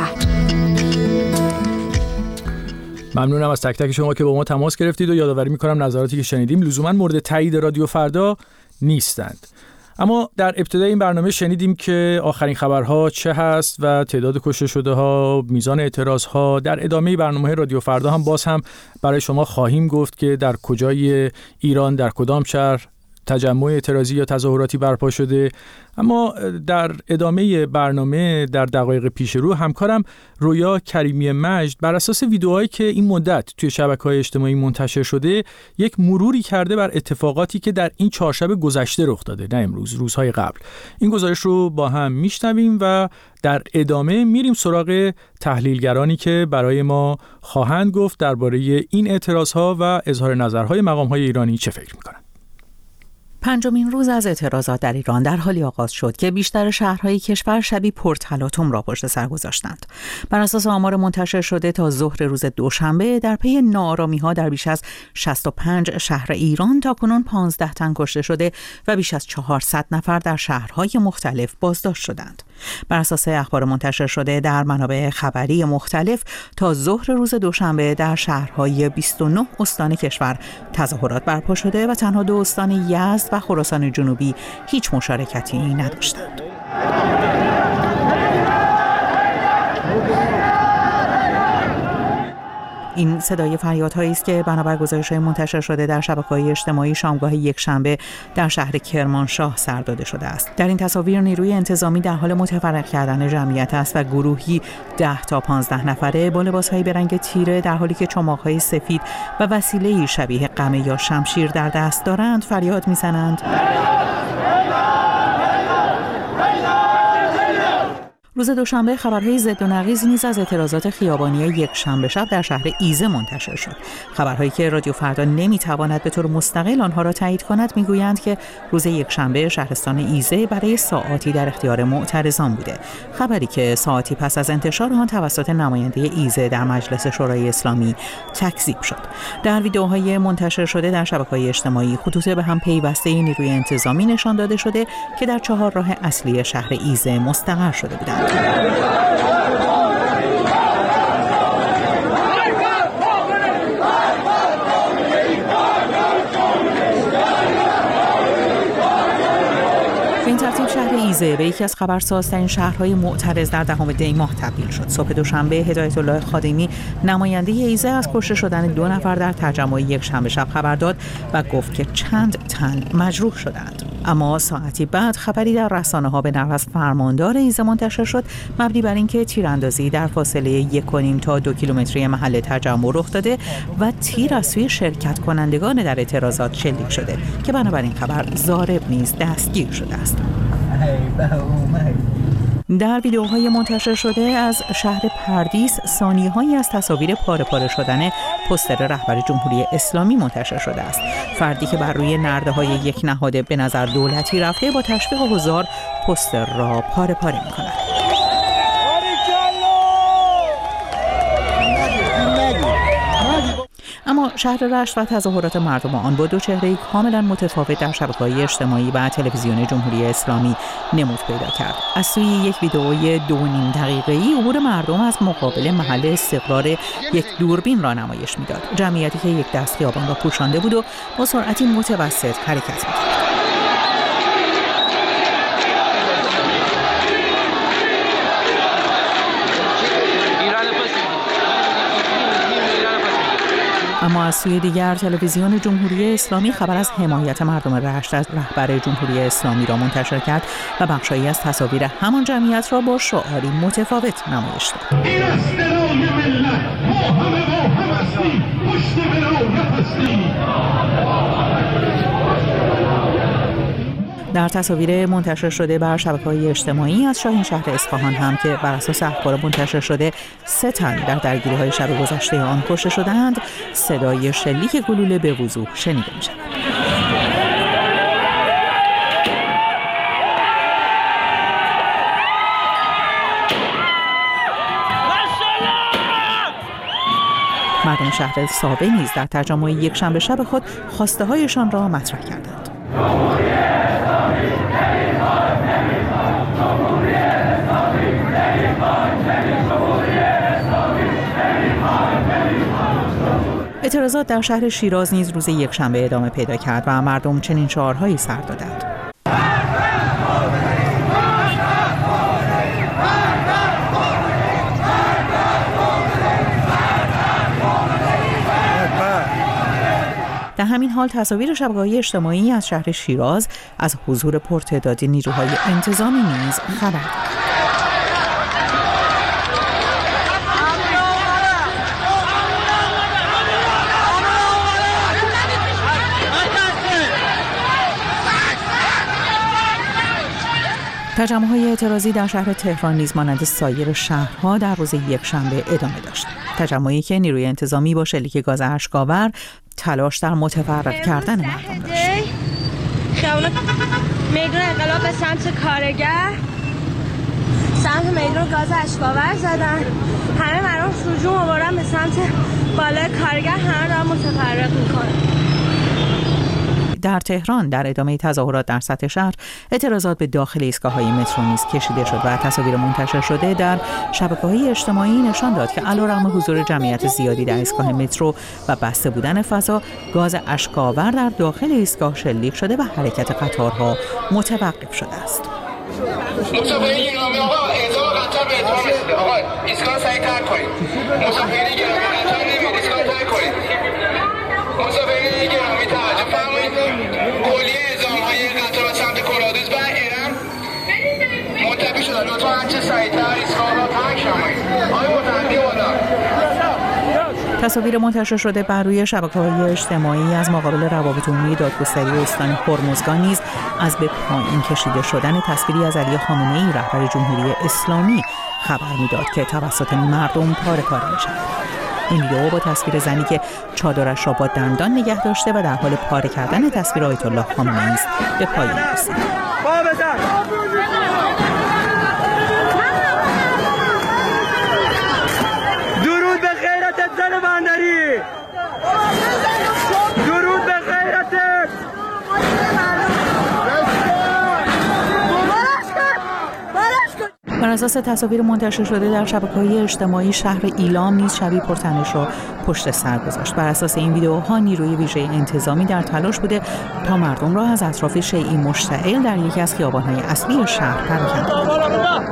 ممنونم از تک تک شما که با ما تماس گرفتید و یادآوری می‌کنم نظراتی که شنیدیم لزوما مورد تایید رادیو فردا نیستند. اما در ابتدای این برنامه شنیدیم که آخرین خبرها چه هست و تعداد کشته شده ها، میزان اعتراض ها. در ادامه برنامه رادیو فردا هم باز هم برای شما خواهیم گفت که در کجای ایران، در کدام شهر تجمع اعتراضی یا تظاهراتی برپا شده. اما در ادامه برنامه در دقایق پیش رو همکارم رویا کریمی مجد بر اساس ویدیوهایی که این مدت توی شبکه‌های اجتماعی منتشر شده یک مروری کرده بر اتفاقاتی که در این چهارشنبه گذشته رخ داده، نه امروز، روزهای قبل. این گزارش رو با هم میشنویم و در ادامه میریم سراغ تحلیلگرانی که برای ما خواهند گفت درباره این اعتراضها و اظهار نظرهای مقام‌های ایرانی چه فکر می‌کنند. پنجمین روز از اعتراضات در ایران در حالی آغاز شد که بیشتر شهرهای کشور شبی پرتلاطم را پشت سر گذاشتند. بر اساس آمار منتشر شده تا ظهر روز دوشنبه در پی ناآرامی‌ها در بیش از 65 شهر ایران تاکنون 15 تن کشته شده و بیش از 400 نفر در شهرهای مختلف بازداشت شدند. بر اساس اخبار منتشر شده در منابع خبری مختلف تا ظهر روز دوشنبه در شهرهای 29 استان کشور تظاهرات برپا شده و تنها 2 استان یزد و خراسان جنوبی هیچ مشارکتی نداشتند. این صدای فریادهایی است که بنابر گزارش‌های منتشر شده در شبکه‌های اجتماعی شامگاه یکشنبه در شهر کرمانشاه سر داده شده است. در این تصاویر نیروی انتظامی در حال متفرق کردن جمعیت است و گروهی 10 تا 15 نفره با لباس‌های به رنگ تیره در حالی که چماق‌های سفید و وسیله‌ای شبیه قمه یا شمشیر در دست دارند فریاد می‌زنند. روز دوشنبه خبرهای ضد و نقیض نیز از اعتراضات خیابانی یکشنبه شب در شهر ایزه منتشر شد. خبرهایی که رادیو فردا نمیتواند به طور مستقل آنها را تایید کند میگویند که روز یکشنبه شهرستان ایزه برای ساعاتی در اختیار معترضان بوده. خبری که ساعتی پس از انتشار آن توسط نماینده ایزه در مجلس شورای اسلامی تکذیب شد. در ویدیوهای منتشر شده در شبکه‌های اجتماعی خطوط به هم پیوسته نیروی انتظامی نشان داده شده که در 4 راه اصلی شهر ایزه مستقر شده بودند. این ترتیب شهر ایزه به یکی از خبرسازترین شهرهای معترض در 10 دی ماه تبدیل شد. صبح دوشنبه هدایت الله خادمی نماینده ایزه از کشته شدن 2 نفر در تجمع یکشنبه شب خبر داد و گفت که چند تن مجروح شدند. اما ساعتی بعد خبری در رسانه‌ها به نقل از فرماندار ایزه منتشر شد مبنی بر اینکه تیراندازی در فاصله 1.5 تا 2 کیلومتری محل تجمع رخ داده و تیر از سوی شرکت کنندگان در اعتراضات شلیک شده که بنابراین خبر ضارب نیز دستگیر شده است. در ویدیوهای منتشر شده از شهر پردیس ثانیه‌هایی از تصاویر پاره پاره شدن پوستر رهبر جمهوری اسلامی منتشر شده است. فردی که بر روی نرده‌های یک نهاد به نظر دولتی رفته با تشویق حضار پوستر را پاره پاره می‌کند. اما شهر رشت و تظاهرات مردم آن با 2 چهره کاملا متفاوت در شبکه‌های اجتماعی و تلویزیون جمهوری اسلامی نمود پیدا کرد. از سوی یک ویدئوی 2.5 دقیقه‌ای عبور مردم از مقابل محل استقرار یک دوربین را نمایش می‌داد. جمعیتی که یک دست خیابان را پوشانده بود و با سرعتی متوسط حرکت می‌کرد. اما از سوی دیگر تلویزیون جمهوری اسلامی خبر از حمایت مردم رشت از رهبر جمهوری اسلامی را منتشر کرد و بخشایی از تصاویر همان جمعیت را با شعاری متفاوت نمایش داد. در تصاویر منتشر شده بر شبکه‌های اجتماعی از شاهین شهر اصفهان هم که بر اساس اخبار منتشر شده 3 تن در درگیری‌های شب گذشته آن کشته شدند، صدای شلیک گلوله به وضوح شنیده می‌شود. مردم شهر ساوه نیز در تجمع یکشنبه شب خود خواسته‌هایشان را مطرح کردند. اعتراضات در شهر شیراز نیز روز یکشنبه ادامه پیدا کرد و مردم چنین شعارهایی سر دادند. همین حال تصاویر شبکه‌های اجتماعی از شهر شیراز از حضور پرتعدادی نیروهای انتظامی نیز خبر داد. تجمع‌های اعتراضی در شهر تهران نیز مانند سایر شهرها در روز یکشنبه ادامه داشت. تجمعی که نیروی انتظامی با شلیک گاز اشک‌آور تلاش در متفرق کردن مردم داشت. خیابان میدان انقلاب به سمت کارگر، سمت میدان گاز اشک‌آور زدن. همه مردم هجوم آوردن به سمت بالای کارگر، همه دارن متفرق میکنن. در تهران در ادامه تظاهرات در سطح شهر اعتراضات به داخل ایستگاه‌های مترو نیز کشیده شد و تصاویر منتشر شده در شبکه‌های اجتماعی نشان داد که علیرغم حضور جمعیت زیادی در ایستگاه مترو و بسته بودن فضا، گاز اشک‌آور در داخل ایستگاه شلیک شده و حرکت قطارها متوقف شده است. مسافرین گرامی، آقا اعزام قطار به اتمام رسیده. آقا ایستگاه سریع ترک کنید. مسافرین گرامی، قطار نمیاد، ایستگاه ترک کنید. مسافرین گرامی توجه فرمایید. کلیه اعزام‌های قطار به سمت کلادوز و ارم منتفی شده. لطفاً هرچه سریع‌تر ایستگاه را ترک کنید. آقای متحدی بالا. تصاویر منتشر شده بر روی شبکه‌های اجتماعی از مقابل روابط عمومی دادگستری استان هرمزگان نیز از به پایین کشیده شدن تصویری از علی خامنه‌ای رهبر جمهوری اسلامی خبر می‌داد که توسط مردم پاره می‌شود. این ویدئو با تصویر زنی که چادرش را با دندان نگه داشته و در حال پاره کردن تصویر آیت الله خامنه‌ای است به پایان رسید. درود به غیرتت زن بندری، درود به غیرتت. بر اساس تصاویر منتشر شده در شبکه‌های اجتماعی شهر ایلام نیز شبی پرتنش را پشت سر گذاشت. بر اساس این ویدئوها نیروی ویژه انتظامی در تلاش بوده تا مردم را از اطراف شیعی مشتعل در یکی از خیابان‌های اصلی شهر پراکنده کند.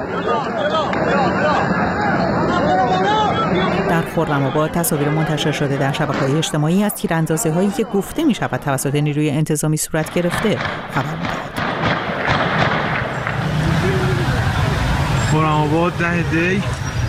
در خرم‌آباد تصاویر منتشر شده در شبکه‌های اجتماعی از تیراندازی‌هایی که گفته می‌شود توسط نیروی انتظامی صورت گرفته خبر می‌دهد. خرم‌آباد 10 دی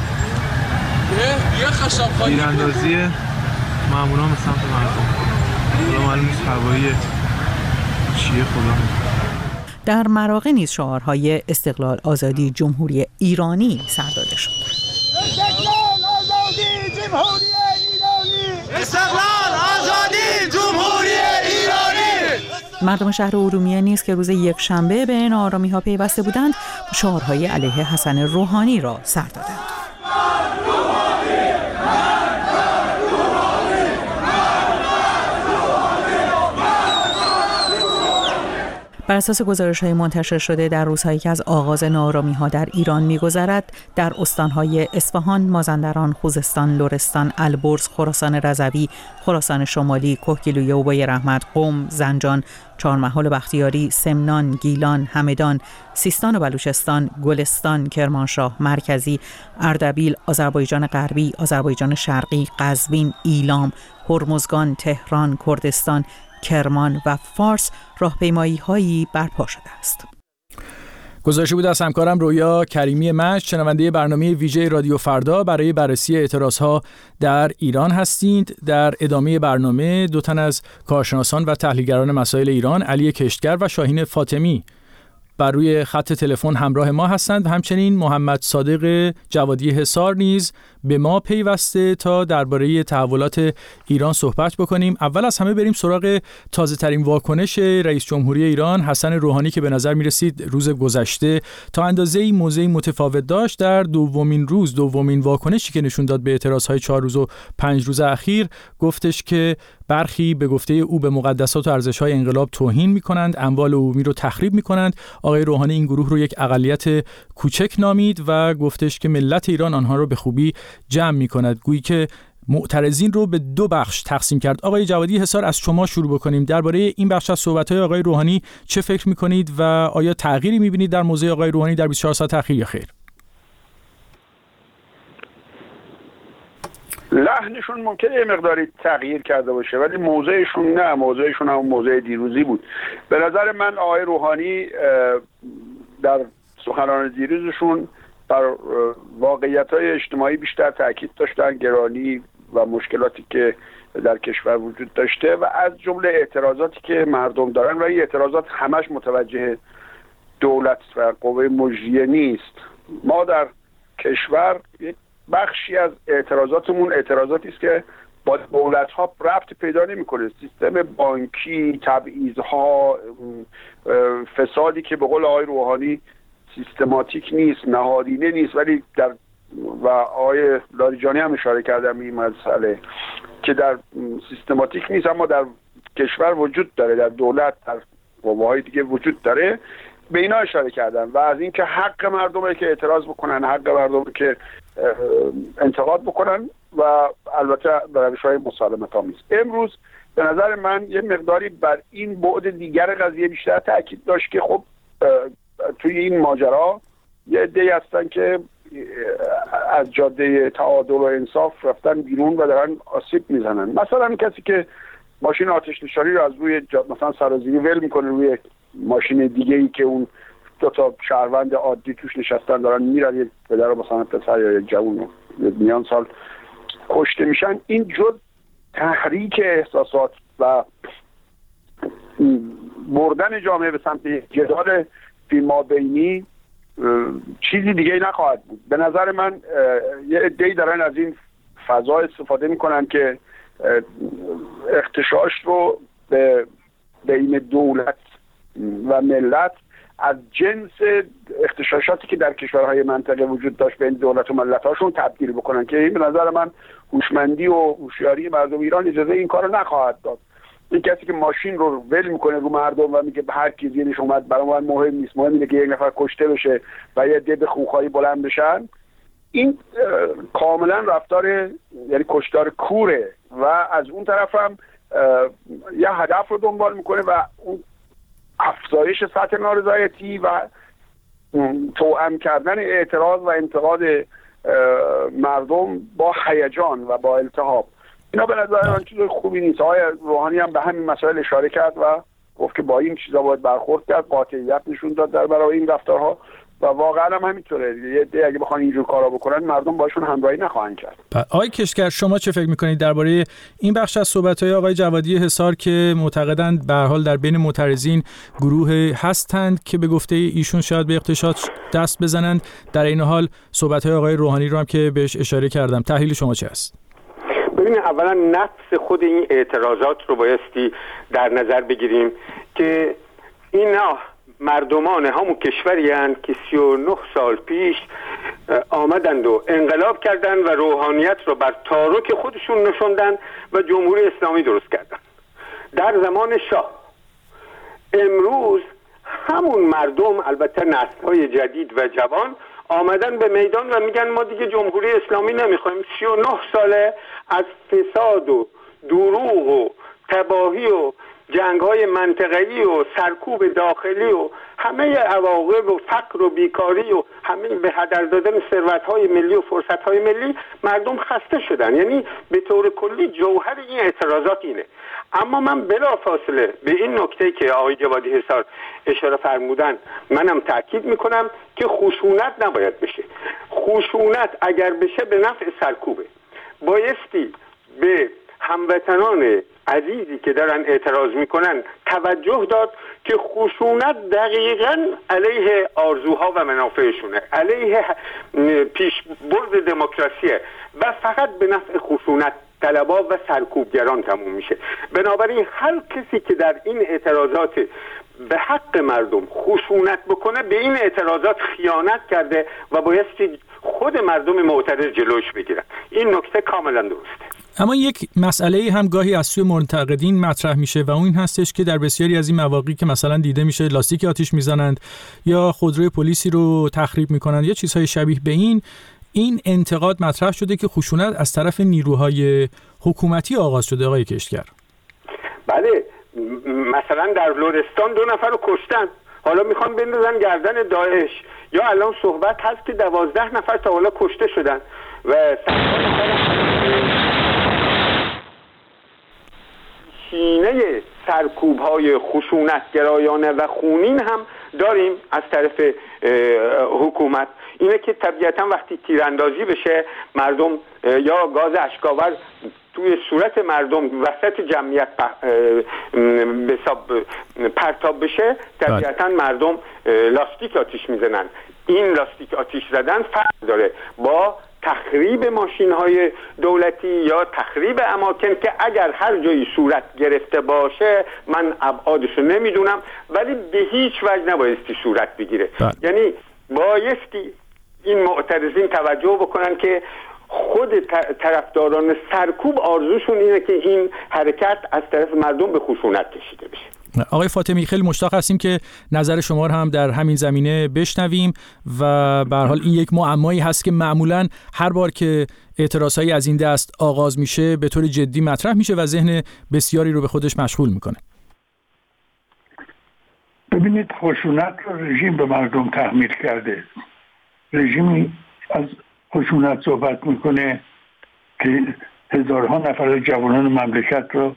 تیراندازی ماموران به سمت مردم. حالا معلوم نیست هوایی چیه خدا. در مراغه نیز شعارهای استقلال، آزادی، جمهوری ایرانی سر داده شد. استقلال، آزادی، جمهوری ایرانی. استقلال، آزادی، جمهوری ایرانی. مردم شهر ارومیه نیز که روز یکشنبه به این آرامی‌ها پیوسته بودند، شعارهای علیه حسن روحانی را سر دادند. بر اساس گزارش‌های منتشر شده در روزهایی که از آغاز ناآرامی‌ها در ایران می‌گذرد، در استان‌های اصفهان، مازندران، خوزستان، لرستان، البرز، خراسان رضوی، خراسان شمالی، کهگیلویه و بوی رحمت، قم، زنجان، چهارمحال و بختیاری، سمنان، گیلان، همدان، سیستان و بلوچستان، گلستان، کرمانشاه، مرکزی، اردبیل، آذربایجان غربی، آذربایجان شرقی، قزوین، ایلام، هرمزگان، تهران، کردستان، کرمان و فارس راهپیمایی‌هایی برپا شده است. گزارشی بود از همکارم رویا کریمی مشت. شنونده برنامه ویژه رادیو فردا برای بررسی اعتراضها در ایران هستید. در ادامه برنامه دو تن از کارشناسان و تحلیلگران مسائل ایران، علی کشتگر و شاهین فاطمی، بر روی خط تلفن همراه ما هستند و همچنین محمد صادق جوادی حصار نیز به ما پیوسته تا درباره تحولات ایران صحبت بکنیم. اول از همه بریم سراغ تازه ترین واکنش رئیس جمهوری ایران حسن روحانی که به نظر می رسید روز گذشته تا اندازه‌ای موضعی متفاوت داشت. در دومین واکنشی که نشون داد به اعتراضهای 4 روز و 5 روز اخیر، گفتش که برخی به گفته او به مقدسات و ارزش‌های انقلاب توهین می‌کنند، اموال عمومی رو تخریب می‌کنند. آقای روحانی این گروه رو یک اقلیت کوچک نامید و گفتش که ملت ایران آنها رو به خوبی جمع می‌کند. گویی که معترضین رو به دو بخش تقسیم کرد. آقای جوادی حصار، از شما شروع بکنیم. درباره این بخش از صحبت‌های آقای روحانی چه فکر می‌کنید و آیا تغییری می‌بینید در موضع آقای روحانی در 24 ساعت اخیر یا خیر؟ لحنشون ممکنه یه مقداری تغییر کرده باشه ولی موضعشون نه، موضعشون هم موضع دیروزی بود. به نظر من آقای روحانی در سخنان دیروزشون بر واقعیت‌های اجتماعی بیشتر تاکید داشتن، گرانی و مشکلاتی که در کشور وجود داشته و از جمله اعتراضاتی که مردم دارن و این اعتراضات همش متوجه دولت و قوه مجریه نیست. ما در کشور یک بخشی از اعتراضاتمون اعتراضاتی است که با دولت‌ها ربط پیدا نمی‌کنه. سیستم بانکی، تبعیض‌ها، فسادی که به قول آقای روحانی سیستماتیک نیست، نهادینه نیست، ولی در و آقای لاریجانی هم اشاره کردم این مسئله که در سیستماتیک نیست اما در کشور وجود داره، در دولت، در قوه‌های دیگه وجود داره، به اینا اشاره کردن و از اینکه حق مردمه که اعتراض بکنن، حق مردمه که انتقاد بکنن و البته به روش‌های مسالمت‌آمیز. امروز به نظر من یه مقداری بر این بعد دیگر قضیه بیشتر تاکید داشت که خب توی این ماجرا یه عده‌ای هستن که از جاده تعادل و انصاف رفتن بیرون و دارن آسیب میزنن. مثلا کسی که ماشین آتش نشانی رو از روی مثلا سرازیری ول میکنه روی ماشین دیگه‌ای که اون دو تا شهروند عادی توش نشستن دارن میرن، یه پدر مثلا پسر یا جوون میان سال کشته میشن، این جز تحریک احساسات و بردن جامعه به سمت جدال فی‌مابینی چیزی دیگه نخواهد بود. به نظر من یه عده‌ای دارن از این فضا استفاده میکنن که اغتشاش رو به بین دولت و ملت از جنس اغتشاشاتی که در کشورهای منطقه وجود داشت بین دولت و ملت‌هاشون تبدیل بکنن که این به نظر من هوشمندی و هوشیاری مردم ایران اجازه این کارو نخواهد داد. این کسی که ماشین رو ول میکنه رو مردم و میگه هر کی زیرش اومد برای من مهم نیست، مهم اینه که یک نفر کشته بشه و یه عده به خوخایی بلند بشن، این کاملا رفتار یعنی کشتار کوره و از اون طرف هم یه هدف رو دنبال میکنه و اون افزایش سطح نارضایتی و توأم کردن اعتراض و انتقاد مردم با هیجان و با التهاب. اینا به نظر من چیز خوبی نیست. آقای روحانی هم به همین مسائل اشاره کرد و گفت که با این چیزا باید برخورد کرد، قاطعیت نشون داد در برای این رفتارها و واقعا هم همینطوره. یه عده اگه بخوان اینجور کارا بکنن مردم باشون همراهی نخواهند کرد. آقای کشگر، شما چه فکر میکنید درباره این بخش از صحبت‌های آقای جوادی حصار که معتقدند به هر حال در بین معترضین گروه هستند که به گفته ایشون شاید به اغتشاش دست بزنند، در این حال صحبت‌های آقای روحانی رو هم که بهش اشاره کردم، تحلیل شما چه است؟ ببینید، اولا نفس خود این اعتراضات رو بایستی در نظر بگیریم که اینا مردمان همون کشوری هستند که 39 سال پیش آمدند و انقلاب کردند و روحانیت رو بر تارک خودشون نشوندن و جمهوری اسلامی درست کردن در زمان شاه. امروز همون مردم، البته نسل‌های جدید و جوان، آمدن به میدان و میگن ما دیگه جمهوری اسلامی نمیخوایم. 39 ساله از فساد و دروغ و تباهی و جنگ‌های منطقه‌ای و سرکوب داخلی و همه عواقب و فقر و بیکاری و همه به هدر دادن ثروت‌های ملی و فرصت‌های ملی مردم خسته شدن. یعنی به طور کلی جوهر این اعتراضات اینه. اما من بلافاصله به این نکته که آقای جوادی حصار اشاره فرمودن منم تاکید میکنم که خشونت نباید بشه. خشونت اگر بشه به نفع سرکوبه. بایستی به هموطنان عزیزی که دارن اعتراض میکنن توجه داد که خشونت دقیقاً علیه آرزوها و منافعشونه، علیه پیشبرد دموکراسیه و فقط به نفع خشونت طلبا و سرکوبگران تموم میشه. بنابراین هر کسی که در این اعتراضات به حق مردم خشونت بکنه به این اعتراضات خیانت کرده و بایستی خود مردم معترض جلوش بگیرن. این نکته کاملا درسته. اما یک مسئله هم گاهی از سوی منتقدین مطرح میشه و اون هستش که در بسیاری از این مواقعی که مثلا دیده میشه لاستیک آتش میزنند یا خودروی پلیسی رو تخریب میکنند یا چیزهای شبیه به این انتقاد مطرح شده که خشونت از طرف نیروهای حکومتی آغاز شده. آقای کشتگر، بله، مثلا در لرستان 2 نفر رو کشتن، حالا میخوان بندازن گردن داعش. یا الان صحبت هست که 12 نفر تا حالا کشته شدن و گونه سرکوب‌های خشونت‌گرایانه و خونین هم داریم از طرف حکومت. اینه که طبیعتا وقتی تیراندازی بشه، مردم یا گاز اشک‌آور توی صورت مردم وسط جمعیت به حساب پرتاب بشه، طبیعتا مردم لاستیک آتیش میزنن. این لاستیک آتیش زدن فرق داره با تخریب ماشین‌های دولتی یا تخریب اماکن که اگر هر جایی صورت گرفته باشه، من ابعادشو نمیدونم، ولی به هیچ وجه نبایستی صورت بگیره. یعنی بایستی این معترضین توجه بکنن که خود طرفداران سرکوب آرزوشون اینه که این حرکت از طرف مردم به خشونت کشیده بشه. آقای فاطمی، خیلی مشتاق هستیم که نظر شما رو هم در همین زمینه بشنویم و به هر حال این یک معمایی هست که معمولاً هر بار که اعتراضایی از این دست آغاز میشه به طور جدی مطرح میشه و ذهن بسیاری رو به خودش مشغول میکنه. ببینید، خشونت رو رژیم به مردم تحمیل کرده. رژیمی از خشونت صحبت میکنه که هزارها نفر جوانان مملکت رو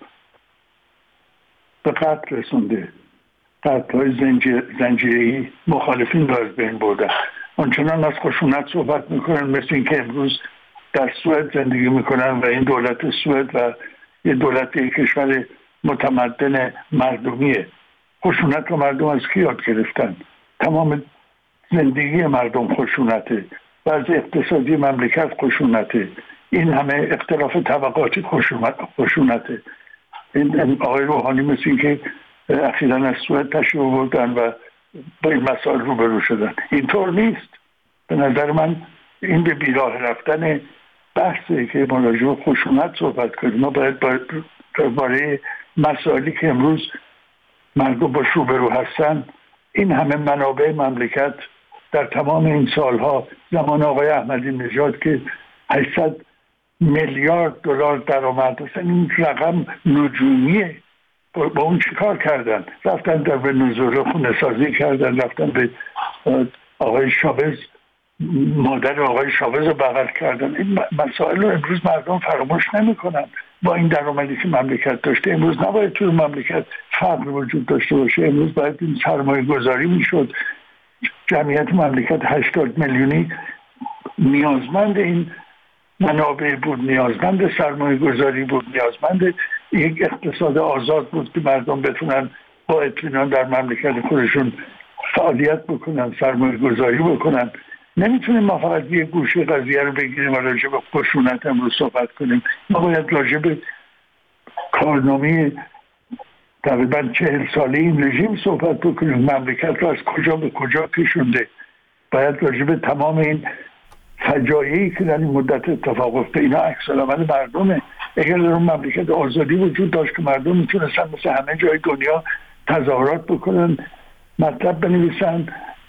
به قتل رسونده، قتل‌های زنجیره‌ای مخالفین رو از بین برده. آنچنان از خشونت صحبت میکنن مثل این که امروز در سوئد زندگی میکنن و این دولت سوئد و یه دولت کشور متمدن مردمیه. خشونت رو مردم از کی یاد گرفتن؟ تمام زندگی مردم خشونته، وضع اقتصادی مملکت خشونته، این همه اختلاف طبقاتی خشونته. این آقای روحانی مثل این که اخیراً از سوئد تشریف آوردن و با این مسائل روبرو شدن. اینطور نیست. به نظر من این به بیراه رفتن بحثه که ما راجع به خشونت صحبت کنیم. ما باید برای مسائلی که امروز مردم با روبرو هستن، این همه منابع مملکت در تمام این سالها، زمان آقای احمدی نژاد که 800 میلیارد دلار درآمد داشتن، این رقم نجومیه. با اون چیکار کردن؟ رفتن در ونزوئلا خونه سازی کردن، رفتن به آقای شاوز، مادر آقای شاوز رو بغل کردن. این مسائل رو امروز مردم فراموش نمی‌کنن. با این درآمدی که مملکت داشته، امروز نباید توی مملکت فقر وجود داشته باشه. امروز باید این سرمایه گذاری میشد. جمعیت مملکت 80 میلیونی نیازمند این منابع بود، نیازمند سرمایه گذاری بود، نیازمند یک اقتصاد آزاد بود که مردم بتونن با اطمینان در مملکت خودشون فعالیت بکنن، سرمایه گذاری بکنن. نمیتونیم ما فقط یک گوشه قضیه رو بگیریم و راجع به خشونت امروز صحبت کنیم. ما باید راجع به کارنامه تقریبا 40 ساله این رژیم صحبت بکنیم. مملکت رو از کجا به کجا کشونده. باید راجع به تمام این فجایعی که در این مدت اتفاق افتاده، اینا عکس العمل مردمه. اگر در اون مملکت آزادی وجود داشت که مردم میتونستن مثل همه جای دنیا تظاهرات بکنن، مطلب بنویسن،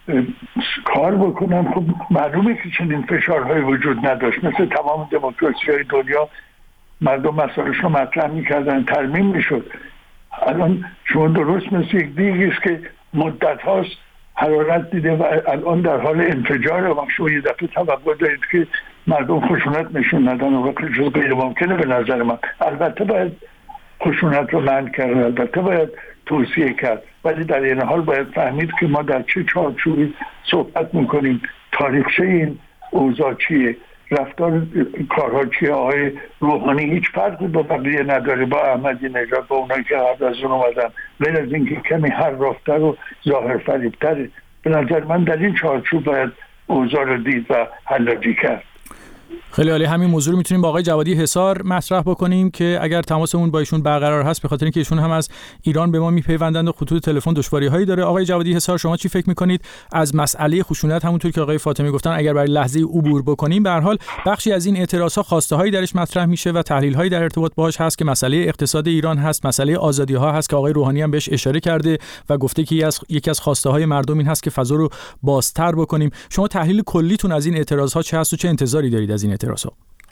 کار بکنن، خب معلومه که چنین فشارهای وجود نداشت. مثل تمام دموکراسی‌های دنیا مردم مسائلش رو مطرح میکردن، ترمیم میشد. الان شما درست مثل یک دیگی است که مدت هاست حرارت دیده و الان در حال انفجاره و شما یه دفعه توقع دارید که مردم خشونت نشون ندن و جز غیر ممکنه به نظر من. البته باید خشونت رو منع کرد، البته باید توصیه کرد، ولی در این حال باید فهمید که ما در چه چارچوبی صحبت میکنیم، تاریخچه این اوضاع چیه، رفتار کارها چیه. آقای روحانی هیچ فرقی با بقیه نداره، با احمدی نژاد، با اونایی که قبل از اون اومدن، غیر از اینکه کمی حراف‌تر و ظاهر فریب‌تره. به نظر من در این چارچوب باید اوضاع رو دید و حلاجی کرد. خیلی عالی. همین موضوع رو میتونیم با آقای جوادی حصار مطرح بکنیم که اگر تماسمون با ایشون برقرار هست، به خاطر اینکه ایشون هم از ایران به ما میپیوندند و خطوط تلفن دشواری‌هایی داره. آقای جوادی حصار، شما چی فکر میکنید از مسئله خشونت؟ همونطور که آقای فاطمی گفتن، اگر برای لحظه عبور بکنیم، به هر حال بخشی از این اعتراضها خواسته درش مطرح میشه و تحلیل‌هایی در ارتباط باهاش هست که مسئله اقتصاد ایران هست، مسئله آزادی‌ها هست که آقای روحانی هم بهش اشاره کرده و گفته که یکی از خواسته‌های مردم این هست که فضا رو بازتر بکنیم. شما تحلیل کلیتون از این اعتراضها چه هست و چه انتظاری دارید از این اعتراضها؟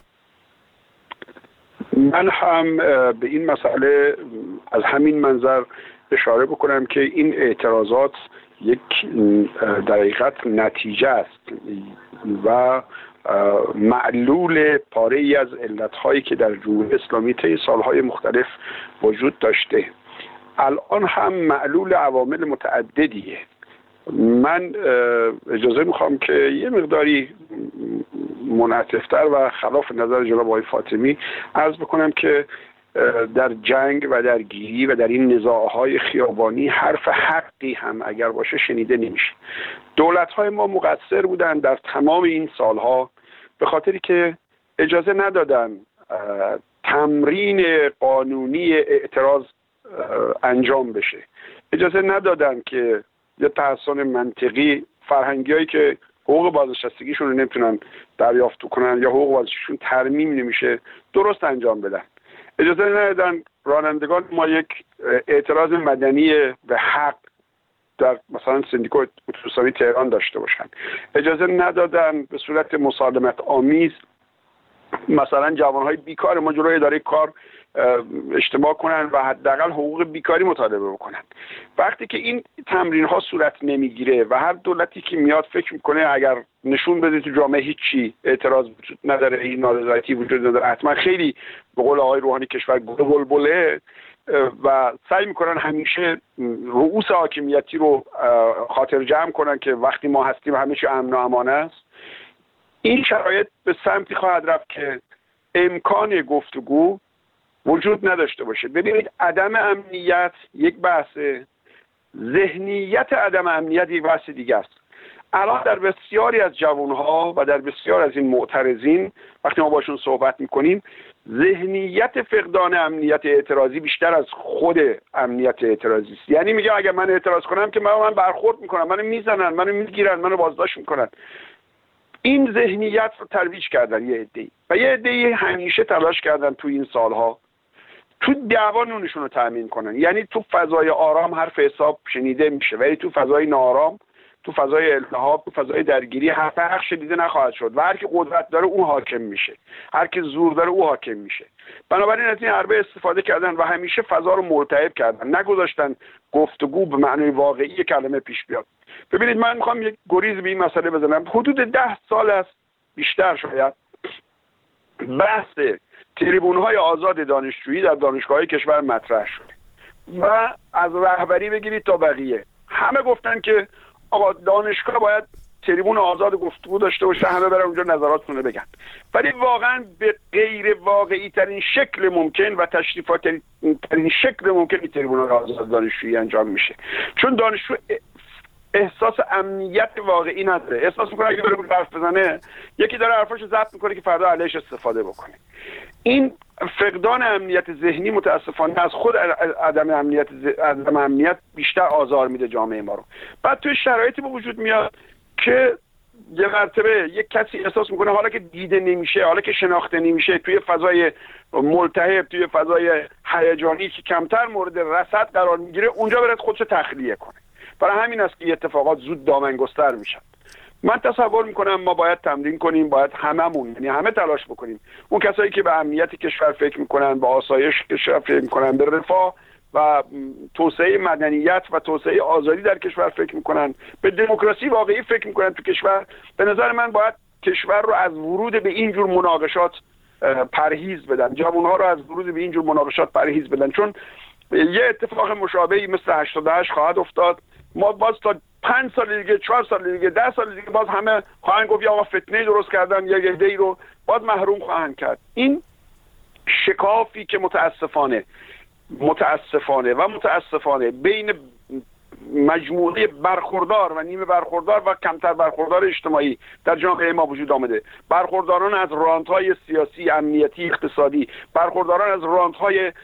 من هم به این مسئله از همین منظر اشاره بکنم که این اعتراضات یک در حقیقت نتیجه است و معلول پاره ای از علتهایی که در جمهوری اسلامی طی سالهای مختلف وجود داشته. الان هم معلول عوامل متعددیه. من اجازه میخوام که یه مقداری منعطف‌تر و خلاف نظر جناب آقای فاطمی عرض بکنم که در جنگ و در گیری و در این نزاعهای خیابانی حرف حقی هم اگر باشه شنیده نمیشه. دولت‌های ما مقصر بودن در تمام این سالها به خاطری که اجازه ندادن تمرین قانونی اعتراض انجام بشه، اجازه ندادن که یه تحسن منطقی فرهنگیایی که حقوق بازنشستگیشون رو نمیتونن دریافت کنن یا حقوق بازنشستگیشون ترمیم نمیشه درست انجام بدن، اجازه ندادن رانندگان ما یک اعتراض مدنی به حق در مثلا سندیکای اتوبوس‌های تهران داشته باشن، اجازه ندادن به صورت مسالمت آمیز مثلا جوانهای بیکار ما جلوی اداره کار اجتماع کنن و حداقل حقوق بیکاری مطالبه بکنن. وقتی که این تمرین ها صورت نمیگیره و هر دولتی که میاد فکر میکنه اگر نشون بده تو جامعه هیچی اعتراض وجود نداره، این نارضایتی وجود نداره، حتما خیلی به قول آقای روحانی کشور گل بلبله و سعی میکنن همیشه رؤوس حاکمیتی رو خاطر جمع کنن که وقتی ما هستیم همه چی امن و امان است. این شرایط به سمتی خواهد رفت که امکان گفتگو وجود نداشته باشه. ببینید عدم امنیت یک بحثه، ذهنیت عدم امنیت یک بحث دیگه است. الان در بسیاری از جوانها و در بسیار از این معترضین وقتی ما باشون صحبت میکنیم ذهنیت فقدان امنیت اعتراضی بیشتر از خود امنیت اعتراضی است. یعنی میگه اگر من اعتراض کنم که من برخورد میکنم، منو میزنن، منو میگیرن، منو بازداشت میکنن. این ذهنیت رو ترویج کردن یه عده‌ای و یه عده‌ای همیشه تلاش کردن تو این سالها تو دعوا نونشون رو تامین کنن. یعنی تو فضای آرام حرف حساب شنیده میشه ولی تو فضای ناآرام، تو فضای التهاب، تو فضای درگیری حرف حق شنیده نخواهد شد و هر کی قدرت داره اون حاکم میشه، هر کی زور داره اون حاکم میشه. بنابراین از این حربه استفاده کردن و همیشه فضا رو ملتهب کردن، نگذاشتن گفتگو به معنای واقعی کلمه پیش بیاد. ببینید من میخوام یک گریز به این مسئله بزنم. حدود 10 سال است، بیشتر شاید، بحث تریبون‌های آزاد دانشجویی در دانشگاه‌های کشور مطرح شده و از رهبری بگیرید تا بقیه همه گفتن که آقا دانشگاه باید تریبون آزاد گفتگو داشته باشه، همه برن اونجا نظراتشون رو بگن. ولی واقعا به غیر واقعی ترین شکل ممکن و تشریفاتی ترین شکل ممکن تریبون آزاد دانشجویی انجام میشه، چون دانشجو احساس امنیت واقعی نداره. احساس میکنه اگه بره حرف بزنه یکی داره حرفاشو ضبط میکنه که فردا علیهش استفاده بکنه. این فقدان امنیت ذهنی متاسفانه از خود عدم امنیت بیشتر آزار میده جامعه ما رو. بعد توی شرایطی به وجود میاد که یه مرتبه یک کسی احساس میکنه حالا که دیده نمیشه، حالا که شناخته نمیشه، توی فضای ملتهب، توی فضای هیجانی که کمتر مورد رصد قرار میگیره، اونجا برات خودشو تخلیه کنه. برای همین است که اتفاقات زود دامنگستر میشن. من تصور میکنم ما باید تمرین کنیم، باید هممون، یعنی همه تلاش بکنیم. اون کسایی که به امنیت کشور فکر میکنن، به آسایش کشور فکر میکنن، به رفاه و توسعه مدنیت و توسعه آزادی در کشور فکر میکنن، به دموکراسی واقعی فکر میکنن تو کشور، به نظر من باید کشور رو از ورود به این جور مناقشات پرهیز بدن، جوانها رو از ورود به این جور مناقشات پرهیز بدن، چون یه اتفاق مشابهی مثل 88 خواهد افتاد. ما باز تا 5 سال دیگه، 4 سال دیگه، 10 سال دیگه باز همه خواهند گفت یا فتنه درست کردن یا یه عده‌ای رو باز محروم خواهند کرد. این شکافی که متاسفانه بین مجموعه برخوردار و نیمه برخوردار و کمتر برخوردار اجتماعی در جامعه ما وجود آمده، برخورداران از رانت‌های سیاسی، امنیتی، اقتصادی، برخورداران از رانت‌های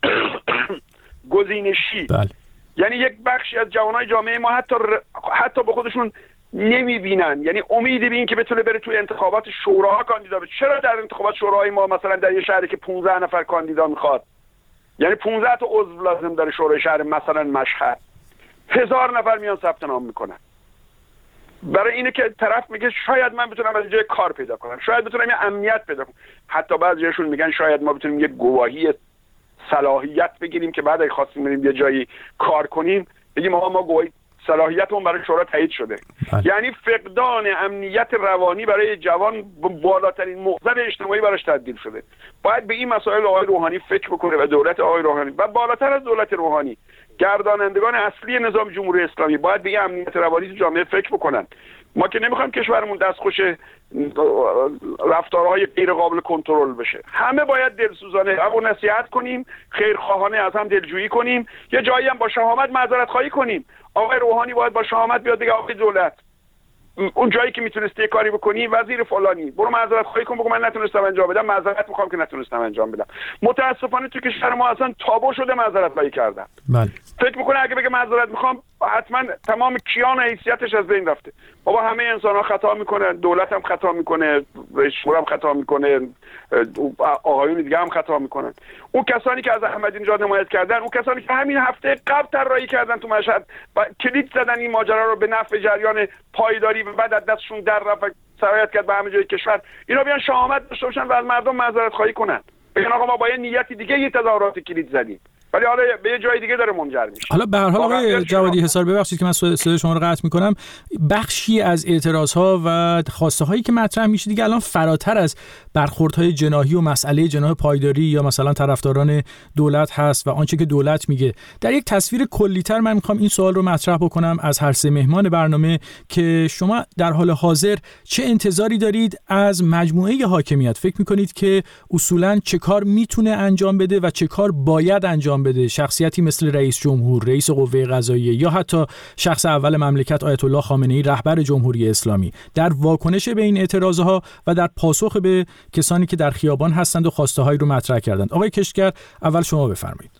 گزینشی. یعنی یک بخشی از جوانای جامعه ما حتی به خودشون نمیبینن، یعنی امید به این که بتونه بره توی انتخابات شوراها کاندیدا بشه. چرا در انتخابات شوراهای ما مثلا در یه شهری که 15 نفر کاندیدا میخواد، یعنی 15 تا عضو لازم داره شورای شهر مثلا مشهد، 1000 نفر میان ثبت نام میکنن؟ برای اینه که طرف میگه شاید من بتونم از جای کار پیدا کنم، شاید بتونم یه امنیت پیدا کنم. حتی بعضیاشون میگن شاید ما بتونیم یه گواهی صلاحیت بگیریم که بعد اگه خواستیم بریم یه جایی کار کنیم بگیم آقا ما گواهی صلاحیت اون برای شورا تایید شده. یعنی فقدان امنیت روانی برای جوان بالاترین مخزن اجتماعی براش تبدیل شده. باید به این مسائل آقای روحانی فکر بکنه و دولت آقای روحانی و بالاتر از دولت روحانی گردانندگان اصلی نظام جمهوری اسلامی باید به این امنیت روانی تو جامعه فکر بکنن. ما که نمیخوایم کشورمون دستخوش رفتارهای غیر قابل کنترل بشه. همه باید دلسوزانه و نصیحت کنیم، خیرخواهانه از هم دلجویی کنیم، یه جایی هم با شهامت معذرت خواهی کنیم. آقای روحانی باید با شهامت بیاد بگه آقای دولت اون جایی که میتونستی کاری بکنی وزیر فلانی برو معذرت خواهی کن، بگو من نتونستم انجام بدم، معذرت میخوام که نتونستم انجام بدم. متاسفانه تو کشور ما اصلا تابو شده معذرت خواهی کردن. بله. فکر میکنه اگه بگه معذرت میخوام حتما تمام کیان و حیثیتش از بین رفته. بابا همه انسان‌ها خطا میکنن، دولت هم خطا میکنه، رئیس جمهور هم خطا میکنه، آقایون دیگه هم خطا میکنن. اون کسانی که از احمدی نژاد حمایت کردن، اون کسانی که همین هفته قبل طراحی کردن تو مشهد و کلید زدن این ماجرا رو به نفع جریان پایداری و بعد از دستشون در رفت و سرایت کرد به همه جای کشور، اینا بیان شهامت داشته باشن و از مردم معذرت خواهی کنن. بگن آقا ما با یه نیتی دیگه یه تظاهرات کلید زدیم، ولی حالا به یه جای دیگه داره منجر میشه. حالا به هر حال آقای جوادی حصار، ببخشید که من صدای شما رو قطع میکنم، بخشی از اعتراضها و خواسته هایی که مطرح میشه دیگه الان فراتر از برخوردهای جناحی و مسئله جناح پایداری یا مثلا طرفداران دولت هست و آنچه که دولت میگه. در یک تصویر کلی‌تر من میخوام این سوال رو مطرح بکنم از هر سه مهمان برنامه که شما در حال حاضر چه انتظاری دارید از مجموعه حاکمیت؟ فکر میکنید که اصولاً چه کار میتونه انجام بده و چه کار باید انجام بده؟ شخصیتی مثل رئیس جمهور، رئیس قوه قضاییه یا حتی شخص اول مملکت آیت الله خامنه‌ای رهبر جمهوری اسلامی در واکنش به این اعتراضها و در پاسخ به کسانی که در خیابان هستند و خواسته‌هایی رو مطرح کردند. آقای کشتگر اول شما بفرمایید.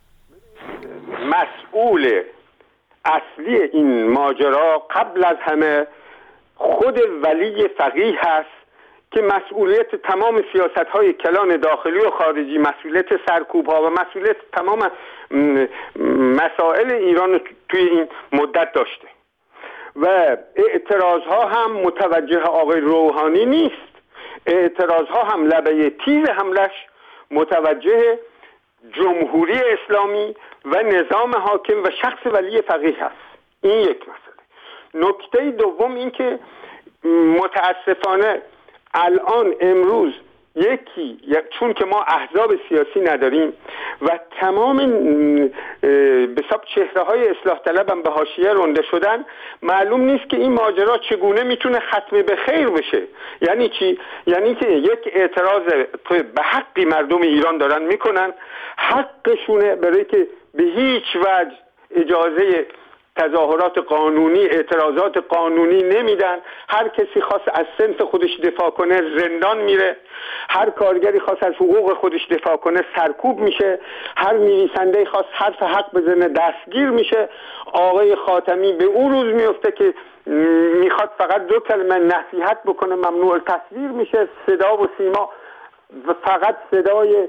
مسئول اصلی این ماجرا قبل از همه خود ولی فقیه هست که مسئولیت تمام سیاست‌های کلان داخلی و خارجی، مسئولیت سرکوب‌ها و مسئولیت تمام مسائل ایران توی این مدت داشته و اعتراض‌ها هم متوجه آقای روحانی نیست. اعتراض‌ها هم لبه تیز حملش متوجه جمهوری اسلامی و نظام حاکم و شخص ولی فقیه هست. این یک مسئله. نکته دوم این که متاسفانه الان امروز چون که ما احزاب سیاسی نداریم و تمام به حساب چهره‌های اصلاح طلب هم به حاشیه رانده شدن، معلوم نیست که این ماجرا چگونه میتونه ختم به خیر بشه. یعنی چی؟ یعنی که یک اعتراض به حقی مردم ایران دارن میکنن، حقشونه، برای که به هیچ وجه اجازه تظاهرات قانونی، اعتراضات قانونی نمیدن. هر کسی خواست از صنف خودش دفاع کنه زندان میره، هر کارگری خواست از حقوق خودش دفاع کنه سرکوب میشه، هر نویسنده خواست حرف حق بزنه دستگیر میشه. آقای خاتمی به اون روز میفته که میخواد فقط 2 کلمه نصیحت بکنه ممنوع التصویر میشه، صدا و سیما فقط صدای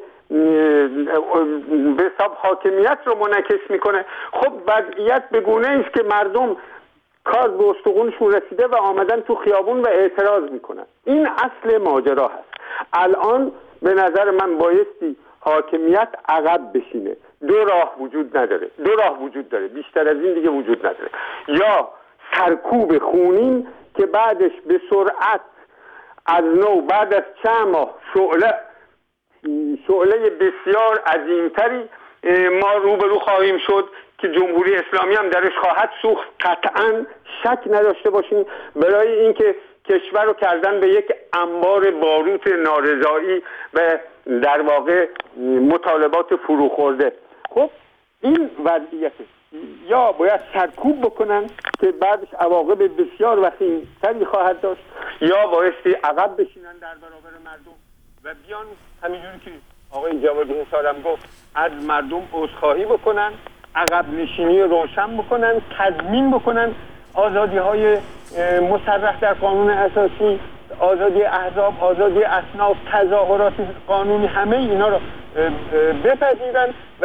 به حساب حاکمیت رو منعکس میکنه. خب وضعیت به گونه است که مردم کار به استخوانشون رسیده و آمدن تو خیابون و اعتراض میکنن. این اصل ماجرا هست. الان به نظر من بایستی حاکمیت عقب بشینه. 2 راه وجود نداره، 2 راه وجود داره، بیشتر از این دیگه وجود نداره. یا سرکوب خونین که بعدش به سرعت از نو بعد از چند ماه شعله بسیار عظیمتری ما روبرو خواهیم شد که جمهوری اسلامی هم درش خواهد سوخت. قطعا شک نداشته باشین برای اینکه کشور رو کردن به یک انبار باروت نارضایی و در واقع مطالبات فروخورده. خب این وضعیته. یا باید سرکوب بکنن که بعدش عواقب بسیار وخیم‌تری خواهد داشت، یا بایستی عقب بشینن در برابر مردم و بیان همینجوری که آقای جوادی حصارم گفت از مردم عذرخواهی بکنن، عقب نشینی روشن بکنن، تضمین بکنن آزادی های مصرح در قانون اساسی، آزادی احزاب، آزادی اصناف، تظاهرات قانونی، همه اینا رو بپذیرن و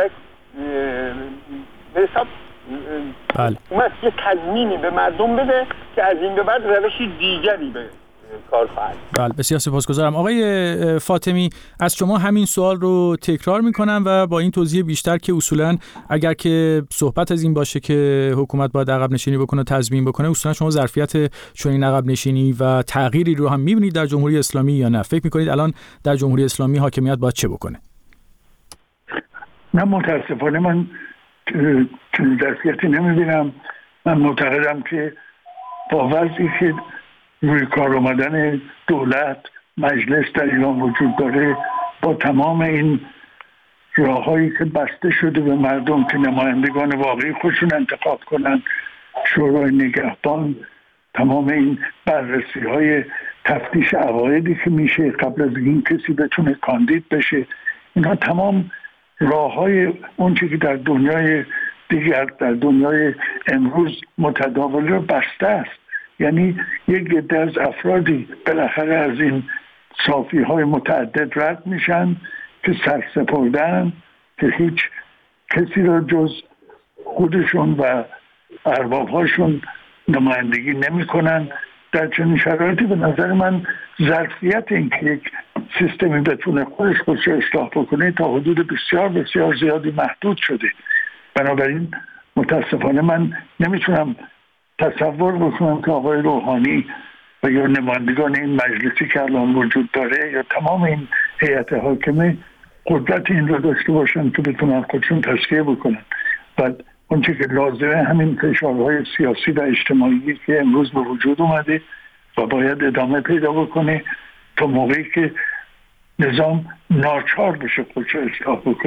به حساب یه تضمینی به مردم بده که از این به بعد روش دیگری به کار خواهد. بله بسیار سپاسگزارم. آقای فاطمی، از شما همین سوال رو تکرار میکنم و با این توضیح بیشتر که اصولا اگر که صحبت از این باشه که حکومت باید عقب نشینی بکنه، تضمین بکنه، اصولا شما ظرفیت چنین عقب نشینی و تغییری رو هم میبینید در جمهوری اسلامی یا نه؟ فکر میکنید الان در جمهوری اسلامی حاکمیت باید چه بکنه؟ نه، متاسفانه من چنین ظرفیتی نمیبینم. من معتقدم که با وضعی که روی کار آمدن دولت، مجلس در ایران وجود داره، با تمام این راههایی که بسته شده به مردم که نمایندگان واقعی خودشون انتخاب کنن، شورای نگهبان، تمام این بررسی های تفتیش عقایدی که میشه قبل از این کسی بتونه کاندید بشه، اینا تمام راه های اون چیزی که در دنیای دیگر، در دنیای امروز متداول رو بسته است. یعنی یک عده از افرادی بالاخره از این صافی های متعدد رد میشن که سرسپردن، که هیچ کسی را جز خودشون و اربابهاشون نمایندگی نمی کنن. در چنین شرایطی به نظر من ظرفیت این که یک سیستمی بتونه خودش اصلاح بکنه تا حدود بسیار بسیار زیادی محدود شده. بنابراین متاسفانه من نمیتونم تصور بکنم که آقای روحانی و یا نمایندگان این مجلسی که الان وجود داره یا تمام این هیئت حاکمه قدرت این رو داشته باشن که بتونن خودشون تسکیه بکنن. و اون چه که لازمه همین فشارهای سیاسی و اجتماعی که امروز به وجود اومده و باید ادامه پیدا بکنه تا موقعی که نظام ناچار بشه خودش اصلاح بکنه.